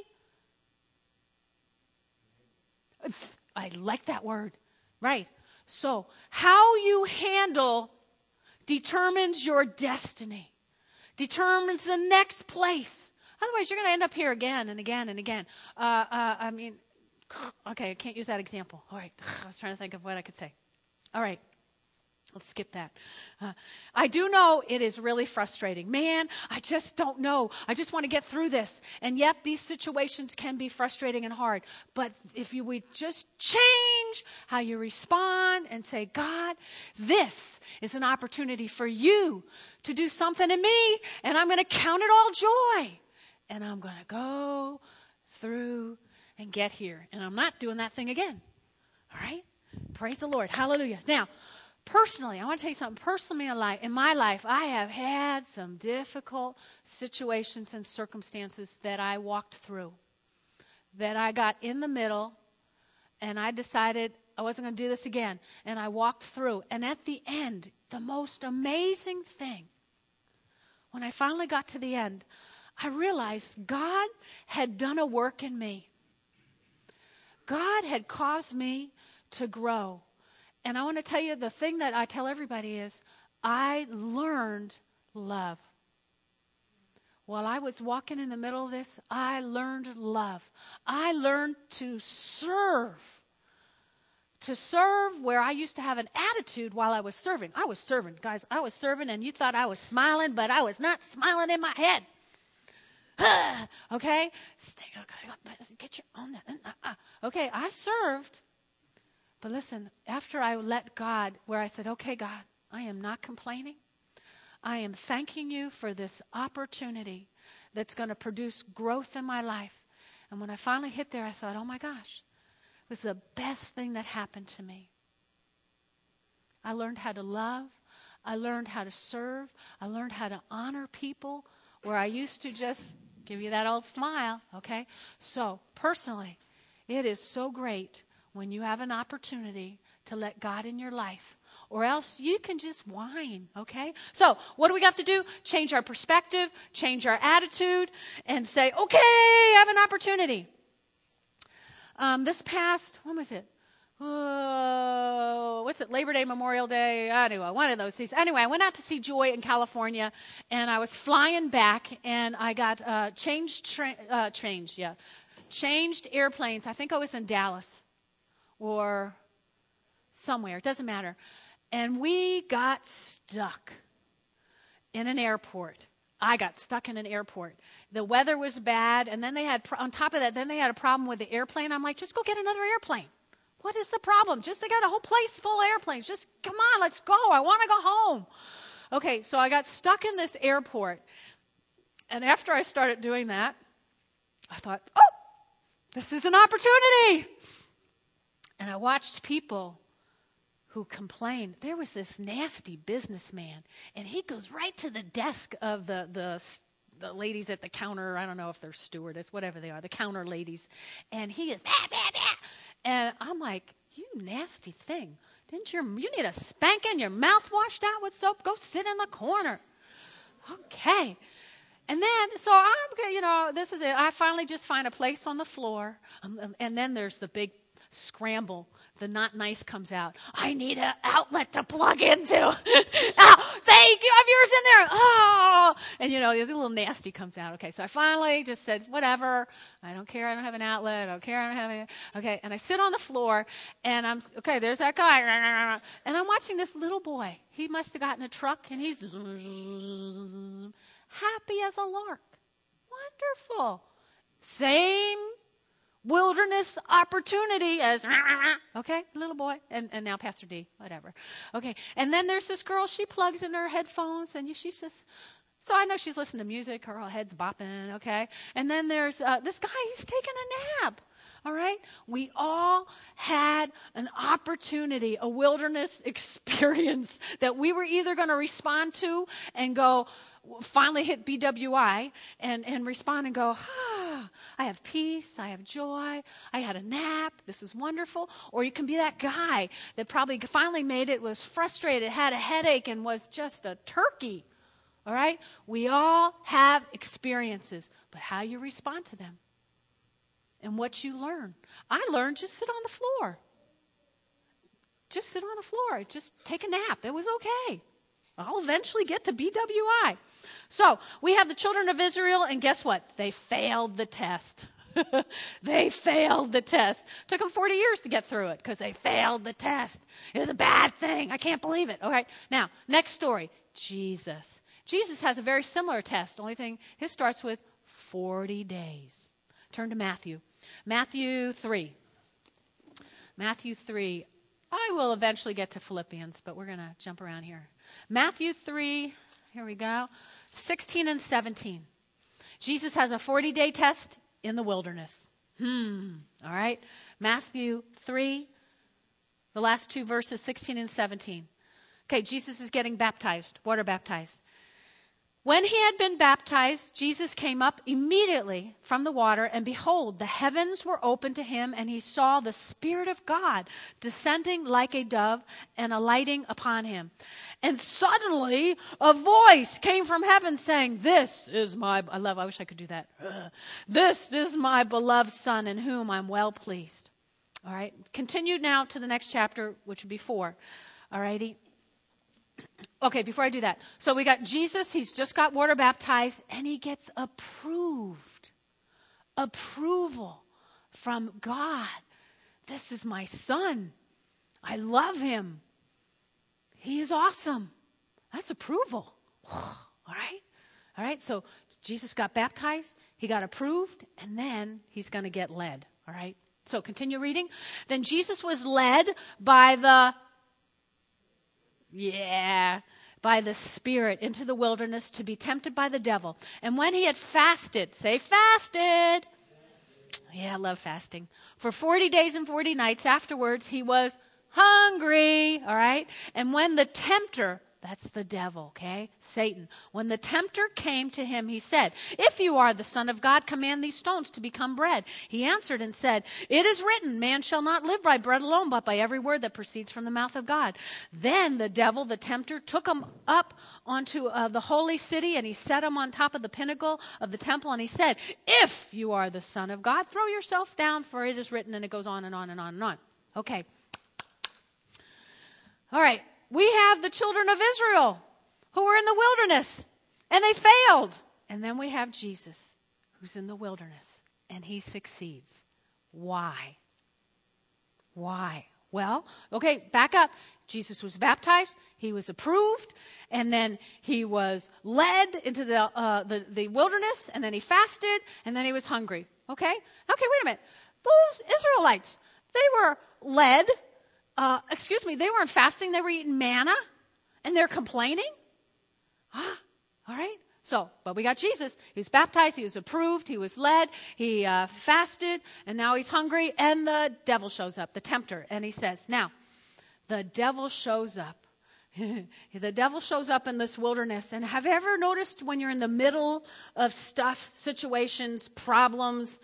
I like that word. Right. So, how you handle determines your destiny. Determines the next place. Otherwise, you're going to end up here again and again and again. Uh, uh, I mean... Okay, I can't use that example. All right, I was trying to think of what I could say. All right, let's skip that. Uh, I do know it is really frustrating. Man, I just don't know. I just want to get through this. And yet these situations can be frustrating and hard. But if you would just change how you respond and say, God, this is an opportunity for you to do something in me, and I'm going to count it all joy. And I'm going to go through and get here. And I'm not doing that thing again. All right? Praise the Lord. Hallelujah. Now, personally, I want to tell you something. Personally in life, in my life, I have had some difficult situations and circumstances that I walked through. That I got in the middle and I decided I wasn't going to do this again. And I walked through. And at the end, the most amazing thing, when I finally got to the end, I realized God had done a work in me. God had caused me to grow. And I want to tell you, the thing that I tell everybody is, I learned love. While I was walking in the middle of this, I learned love. I learned to serve. To serve where I used to have an attitude while I was serving. I was serving, guys. I was serving, and you thought I was smiling, but I was not smiling in my head. Okay? Get your own. Okay, I served. But listen, after I let God, where I said, okay, God, I am not complaining. I am thanking you for this opportunity that's going to produce growth in my life. And when I finally hit there, I thought, oh my gosh, it was the best thing that happened to me. I learned how to love. I learned how to serve. I learned how to honor people where I used to just give you that old smile, okay? So, personally, it is so great when you have an opportunity to let God in your life, or else you can just whine, okay? So, what do we have to do? Change our perspective, change our attitude, and say, okay, I have an opportunity. Um, this past, when was it? Oh, what's it? Labor Day, Memorial Day? Anyway, one of those things. Anyway, I went out to see Joy in California, and I was flying back, and I got uh, changed, tra- uh, changed, yeah, changed airplanes. I think I was in Dallas or somewhere. It doesn't matter. And we got stuck in an airport. I got stuck in an airport. The weather was bad, and then they had, on top of that, then they had a problem with the airplane. I'm like, just go get another airplane. What is the problem? Just they got a whole place full of airplanes. Just come on, let's go. I want to go home. Okay, so I got stuck in this airport. And after I started doing that, I thought, oh, this is an opportunity. And I watched people who complained. There was this nasty businessman, and he goes right to the desk of the the the ladies at the counter. I don't know if they're stewardess, whatever they are, the counter ladies. And he is, bah, bah, bah. And I'm like, you nasty thing. Didn't your, you need a spanking, your mouth washed out with soap? Go sit in the corner. Okay. And then, so I'm, you know, this is it. I finally just find a place on the floor. Um, and then there's the big scramble. The not nice comes out. I need an outlet to plug into. Oh, thank you. Have yours in there. Oh, and you know, the little nasty comes out. Okay, so I finally just said, whatever. I don't care. I don't have an outlet. I don't care. I don't have any. Okay, and I sit on the floor, and I'm okay. There's that guy, and I'm watching this little boy. He must have gotten a truck, and he's happy as a lark. Wonderful. Same wilderness opportunity as, okay, little boy, and, and now Pastor D, whatever. Okay, and then there's this girl, she plugs in her headphones, and she's just, so I know she's listening to music, her whole head's bopping, okay? And then there's uh, this guy, he's taking a nap, all right? We all had an opportunity, a wilderness experience that we were either going to respond to and go, finally hit B W I and, and respond and go, ah, I have peace, I have joy, I had a nap, this is wonderful. Or you can be that guy that probably finally made it, was frustrated, had a headache, and was just a turkey. All right? We all have experiences, but how you respond to them and what you learn. I learned just sit on the floor. Just sit on the floor. Just take a nap. It was okay. I'll eventually get to B W I. So we have the children of Israel, and guess what? They failed the test. They failed the test. Took them forty years to get through it because they failed the test. It was a bad thing. I can't believe it. All right. Now, next story. Jesus. Jesus has a very similar test. Only thing, his starts with forty days. Turn to Matthew. Matthew three. Matthew three. I will eventually get to Philippians, but we're going to jump around here. Matthew three, here we go, sixteen and seventeen. Jesus has a forty-day test in the wilderness. Hmm, all right. Matthew three, the last two verses, sixteen and seventeen. Okay, Jesus is getting baptized, water baptized. When he had been baptized, Jesus came up immediately from the water, and behold, the heavens were opened to him, and he saw the Spirit of God descending like a dove and alighting upon him. And suddenly a voice came from heaven saying, this is my, I love, I wish I could do that. This is my beloved Son in whom I'm well pleased. All right, continue now to the next chapter, which would be four. All righty. Okay, before I do that. So we got Jesus, he's just got water baptized, and he gets approved. Approval from God. This is my son. I love him. He is awesome. That's approval. All right? All right, so Jesus got baptized, he got approved, and then he's going to get led. All right? So continue reading. Then Jesus was led by the Yeah. by the Spirit into the wilderness to be tempted by the devil. And when he had fasted, say fasted. Yeah, I love fasting. For forty days and forty nights afterwards, he was hungry, all right? And when the tempter, that's the devil, okay? Satan. When the tempter came to him, he said, if you are the Son of God, command these stones to become bread. He answered and said, it is written, man shall not live by bread alone, but by every word that proceeds from the mouth of God. Then the devil, the tempter, took him up onto uh, the holy city, and he set him on top of the pinnacle of the temple, and he said, if you are the Son of God, throw yourself down, for it is written, and it goes on and on and on and on. Okay. All right. We have the children of Israel who were in the wilderness, and they failed. And then we have Jesus, who's in the wilderness, and he succeeds. Why? Why? Well, okay, back up. Jesus was baptized, he was approved, and then he was led into the, uh, the, the wilderness, and then he fasted, and then he was hungry. Okay? Okay, wait a minute. Those Israelites, they were led. Uh, excuse me, they weren't fasting, they were eating manna, and they're complaining? Ah, all right. So, but we got Jesus. He was baptized, he was approved, he was led, he uh, fasted, and now he's hungry, and the devil shows up, the tempter, and he says, now, the devil shows up. The devil shows up in this wilderness, and have you ever noticed when you're in the middle of stuff, situations, problems,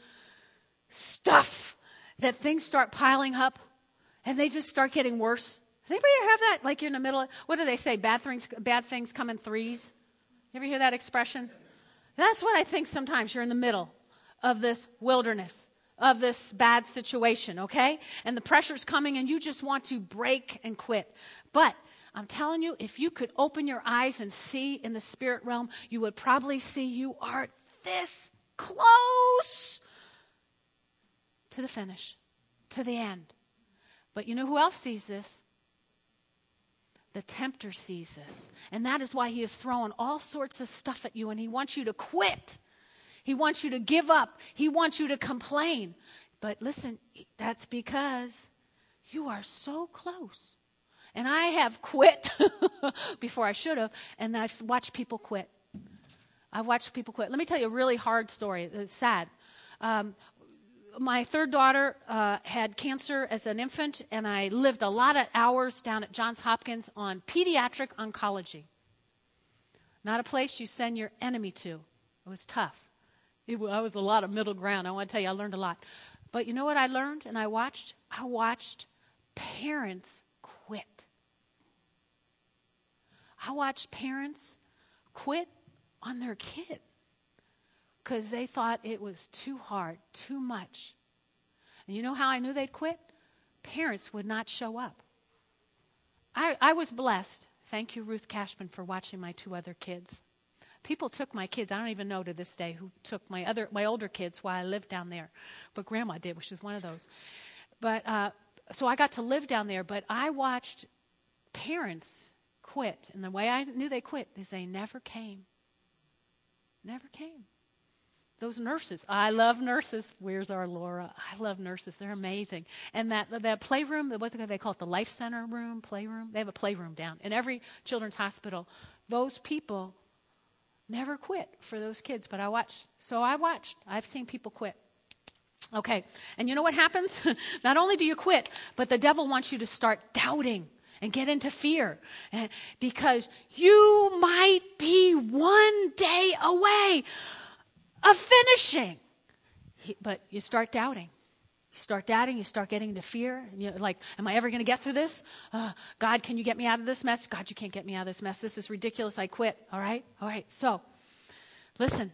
stuff, that things start piling up? And they just start getting worse. Does anybody have that? Like you're in the middle of, what do they say? Bad things, bad things come in threes. You ever hear that expression? That's what I think sometimes. You're in the middle of this wilderness, of this bad situation, okay? And the pressure's coming and you just want to break and quit. But I'm telling you, if you could open your eyes and see in the spirit realm, you would probably see you are this close to the finish, to the end. But you know who else sees this? The tempter sees this. And that is why he is throwing all sorts of stuff at you, and he wants you to quit. He wants you to give up. He wants you to complain. But listen, that's because you are so close. And I have quit before I should have, and I've watched people quit. I've watched people quit. Let me tell you a really hard story. It's sad. Um, My third daughter uh, had cancer as an infant, and I lived a lot of hours down at Johns Hopkins on pediatric oncology. Not a place you send your enemy to. It was tough. It was, I was a lot of middle ground. I want to tell you, I learned a lot. But you know what I learned and I watched? I watched parents quit. I watched parents quit on their kid. Because they thought it was too hard, too much. And you know how I knew they'd quit? Parents would not show up. I, I was blessed. Thank you, Ruth Cashman, for watching my two other kids. People took my kids. I don't even know to this day who took my other my older kids while I lived down there. But Grandma did, which is one of those. But uh, so I got to live down there, but I watched parents quit. And the way I knew they quit is they never came. Never came. Those nurses, I love nurses. Where's our Laura? I love nurses. They're amazing. And that that playroom, what do they call it? The Life Center room, playroom. They have a playroom down in every children's hospital. Those people never quit for those kids. But I watched. So I watched. I've seen people quit. Okay. And you know what happens? Not only do you quit, but the devil wants you to start doubting and get into fear, and because you might be one day away of finishing. He, but you start doubting. You start doubting, you start getting into fear. And you're like, am I ever going to get through this? Uh, God, can you get me out of this mess? God, you can't get me out of this mess. This is ridiculous. I quit. All right? All right. So, listen.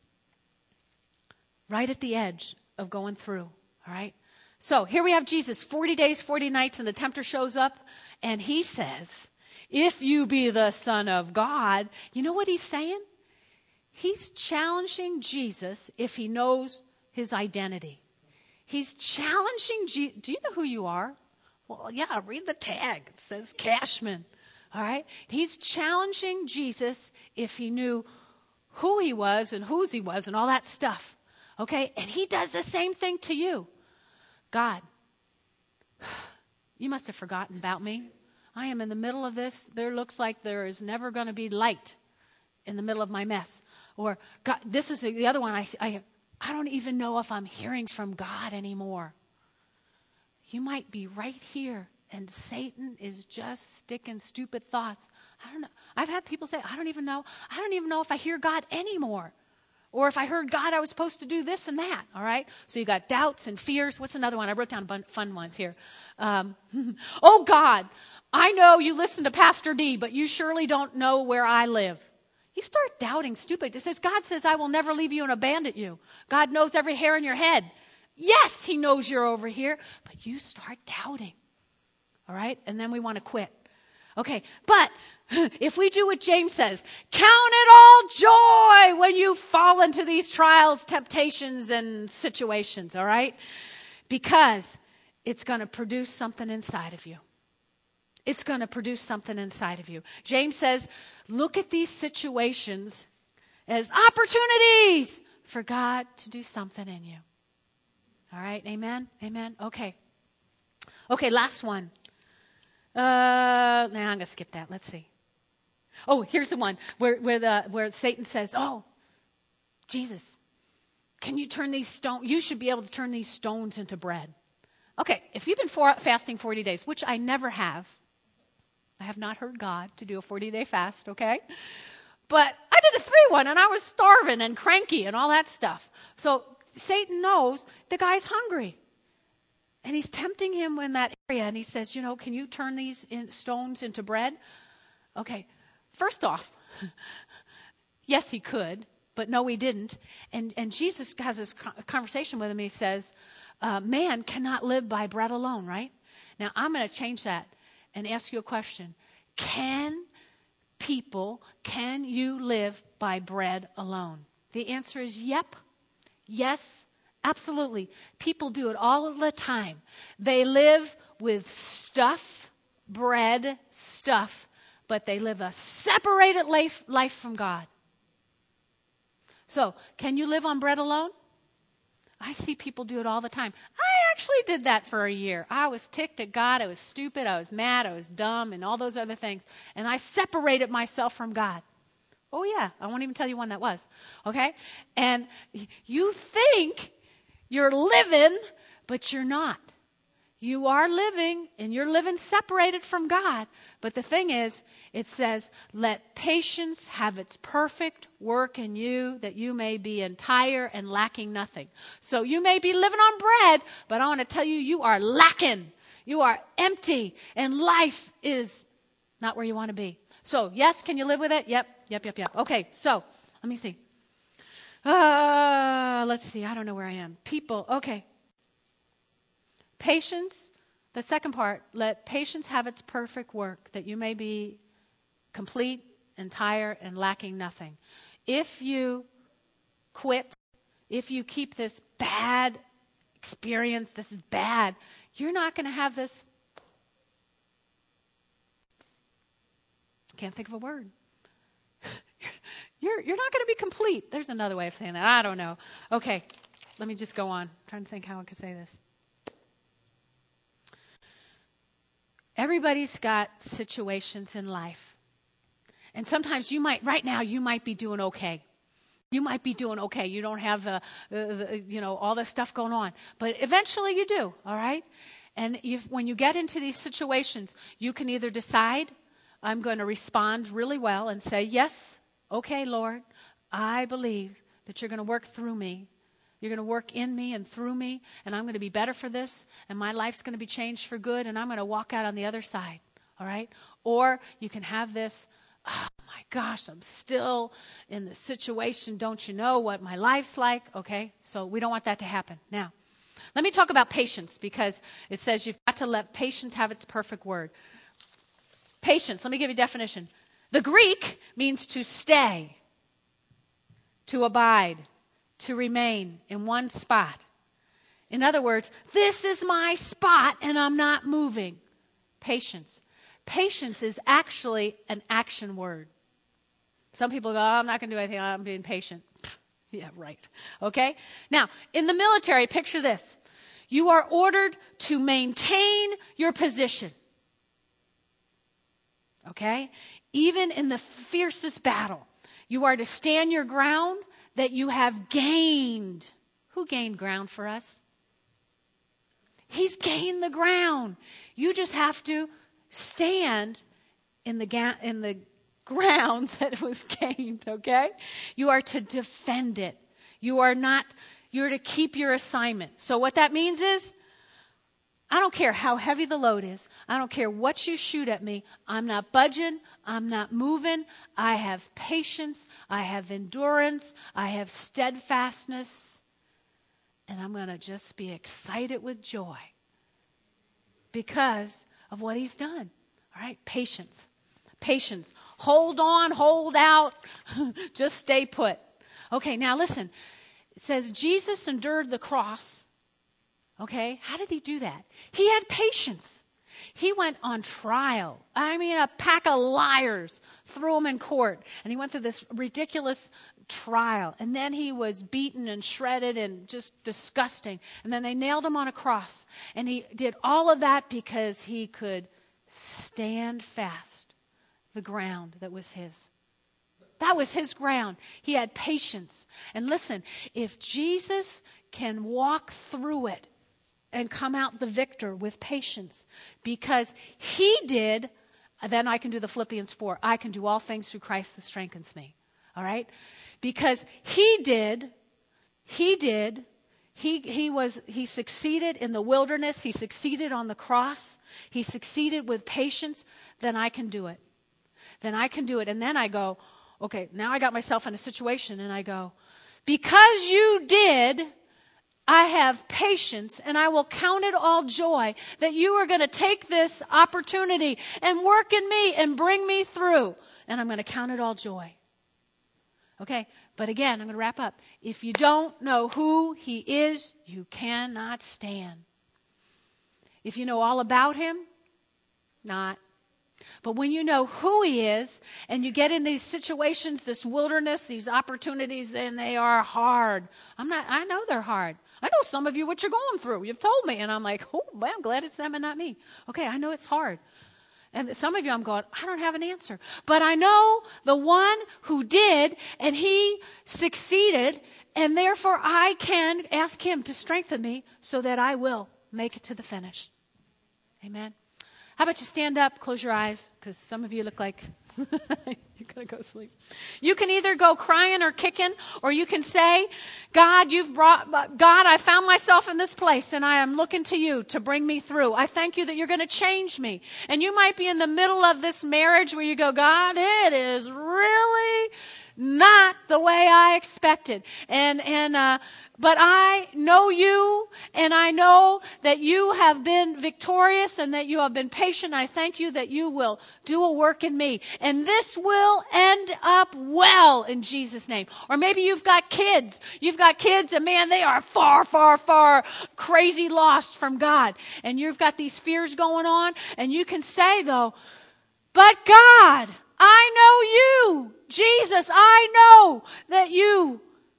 Right at the edge of going through. All right? So, here we have Jesus, forty days, forty nights, and the tempter shows up, and he says, if you be the Son of God, you know what he's saying? He's challenging Jesus if he knows his identity. He's challenging Jesus. Do you know who you are? Well, yeah, read the tag. It says Cashman. All right? He's challenging Jesus if he knew who he was and whose he was and all that stuff. Okay? And he does the same thing to you. God, you must have forgotten about me. I am in the middle of this. There looks like there is never going to be light in the middle of my mess. Or, God, this is the other one. I, I, I don't even know if I'm hearing from God anymore. You might be right here, and Satan is just sticking stupid thoughts. I don't know. I've had people say, I don't even know. I don't even know if I hear God anymore. Or if I heard God, I was supposed to do this and that, all right? So you got doubts and fears. What's another one? I wrote down fun ones here. Um, oh, God, I know you listen to Pastor D, but you surely don't know where I live. You start doubting stupid. It says, God says, I will never leave you and abandon you. God knows every hair in your head. Yes, he knows you're over here, but you start doubting, all right? And then we want to quit. Okay, but if we do what James says, count it all joy when you fall into these trials, temptations, and situations, all right? Because it's going to produce something inside of you. It's going to produce something inside of you. James says, look at these situations as opportunities for God to do something in you. All right, amen? Amen? Okay. Okay, last one. Uh, now I'm going to skip that. Let's see. Oh, here's the one where where the where Satan says, "Oh, Jesus, can you turn these stones? You should be able to turn these stones into bread." Okay, if you've been for, fasting forty days, which I never have, I have not heard God to do a forty-day fast. Okay, but I did a three one, and I was starving and cranky and all that stuff. So Satan knows the guy's hungry. And he's tempting him in that area, and he says, you know, can you turn these in stones into bread? Okay, first off, yes, he could, but no, he didn't. And and Jesus has this conversation with him. He says, uh, man cannot live by bread alone, right? Now, I'm going to change that and ask you a question. Can people, can you live by bread alone? The answer is yep, yes, absolutely. People do it all of the time. They live with stuff, bread, stuff, but they live a separated life, life from God. So, can you live on bread alone? I see people do it all the time. I actually did that for a year. I was ticked at God. I was stupid. I was mad. I was dumb and all those other things. And I separated myself from God. Oh, yeah. I won't even tell you when that was. Okay? And you think you're living, but you're not. You are living, and you're living separated from God. But the thing is, it says, let patience have its perfect work in you, that you may be entire and lacking nothing. So you may be living on bread, but I want to tell you, you are lacking. You are empty, and life is not where you want to be. So, yes, can you live with it? Yep, yep, yep, yep. Okay, so, let me see. Uh, let's see, I don't know where I am. People, okay. Patience, the second part, let patience have its perfect work, that you may be complete, entire, and lacking nothing. If you quit, if you keep this bad experience, this is bad, you're not going to have this. Can't think of a word. You're, you're not going to be complete. There's another way of saying that. I don't know. Okay, let me just go on. I'm trying to think how I could say this. Everybody's got situations in life. And sometimes you might, right now, you might be doing okay. You might be doing okay. You don't have, uh, the, the, you know, all this stuff going on. But eventually you do, all right? And if, when you get into these situations, you can either decide, I'm going to respond really well and say, yes, okay, Lord, I believe that you're going to work through me. You're going to work in me and through me, and I'm going to be better for this, and my life's going to be changed for good, and I'm going to walk out on the other side, all right? Or you can have this, oh, my gosh, I'm still in the situation. Don't you know what my life's like? Okay, so we don't want that to happen. Now, let me talk about patience, because it says you've got to let patience have its perfect word. Patience, let me give you a definition. The Greek means to stay, to abide, to remain in one spot. In other words, this is my spot and I'm not moving. Patience. Patience is actually an action word. Some people go, oh, I'm not going to do anything. I'm being patient. Yeah, right. Okay? Now, in the military, picture this. You are ordered to maintain your position. Okay? Even in the fiercest battle, you are to stand your ground that you have gained. Who gained ground for us? He's gained the ground. You just have to stand in the ga- in the ground that was gained, okay? You are to defend it. You are not, you're to keep your assignment. So what that means is, I don't care how heavy the load is. I don't care what you shoot at me. I'm not budging. I'm not moving. I have patience. I have endurance. I have steadfastness. And I'm going to just be excited with joy because of what he's done. All right? Patience. Patience. Hold on. Hold out. Just stay put. Okay, now listen. It says Jesus endured the cross. Okay, how did he do that? He had patience. He went on trial. I mean, a pack of liars threw him in court. And he went through this ridiculous trial. And then he was beaten and shredded and just disgusting. And then they nailed him on a cross. And he did all of that because he could stand fast the ground that was his. That was his ground. He had patience. And listen, if Jesus can walk through it and come out the victor with patience because he did, then I can do the Philippians four. I can do all things through Christ that strengthens me. All right? Because he did, he did, he he was he succeeded in the wilderness, he succeeded on the cross, he succeeded with patience, then I can do it. Then I can do it. And then I go, okay, now I got myself in a situation and I go, because you did, I have patience and I will count it all joy that you are going to take this opportunity and work in me and bring me through. And I'm going to count it all joy. Okay, but again, I'm going to wrap up. If you don't know who he is, you cannot stand. If you know all about him, not. But when you know who he is and you get in these situations, this wilderness, these opportunities, then they are hard. I'm not, I know they're hard. I know some of you what you're going through. You've told me. And I'm like, oh, well, I'm glad it's them and not me. Okay, I know it's hard. And some of you I'm going, I don't have an answer. But I know the one who did and he succeeded. And therefore I can ask him to strengthen me so that I will make it to the finish. Amen. How about you stand up, close your eyes, because some of you look like you're going to go sleep. You can either go crying or kicking, or you can say, God, you've brought, God, I found myself in this place, and I am looking to you to bring me through. I thank you that you're going to change me. And you might be in the middle of this marriage where you go, God, it is really not the way I expected. And, and, uh, but I know you, and I know that you have been victorious and that you have been patient. I thank you that you will do a work in me. And this will end up well in Jesus' name. Or maybe you've got kids. You've got kids, and man, they are far, far, far crazy lost from God. And you've got these fears going on, and you can say, though, but God, I know you. Jesus, I know that you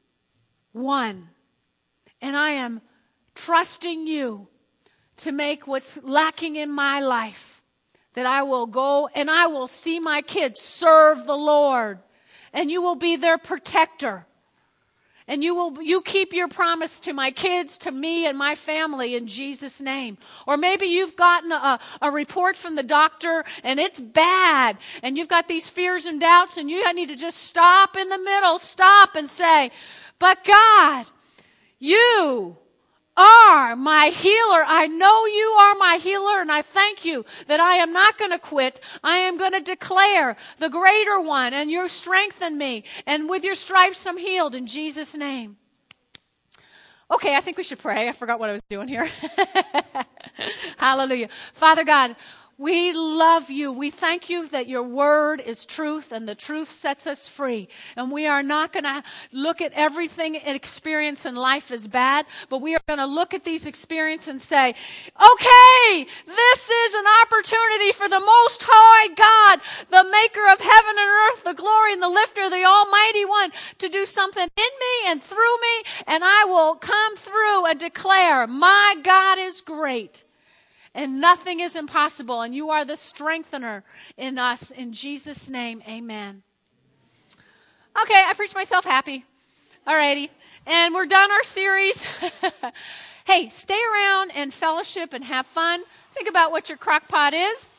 won. And I am trusting you to make what's lacking in my life, that I will go and I will see my kids serve the Lord, and you will be their protector. And you will, you keep your promise to my kids, to me and my family in Jesus' name. Or maybe you've gotten a, a report from the doctor and it's bad, and you've got these fears and doubts, and you need to just stop in the middle, stop and say, but God, you are my healer. I know you are my healer, and I thank you that I am not going to quit. I am going to declare the greater one, and you strengthen me. And with your stripes I'm healed in Jesus' name. Okay, I think we should pray. I forgot what I was doing here. Hallelujah. Father God, we love you. We thank you that your word is truth, and the truth sets us free. And we are not going to look at everything and experience in life as bad, but we are going to look at these experiences and say, okay, this is an opportunity for the Most High God, the maker of heaven and earth, the glory and the lifter, the Almighty One, to do something in me and through me, and I will come through and declare, my God is great. and nothing is impossible, and you are the strengthener in us. In Jesus' name, amen. Okay, I preached myself happy. All righty. And we're done our series. Hey, stay around and fellowship and have fun. Think about what your crock pot is.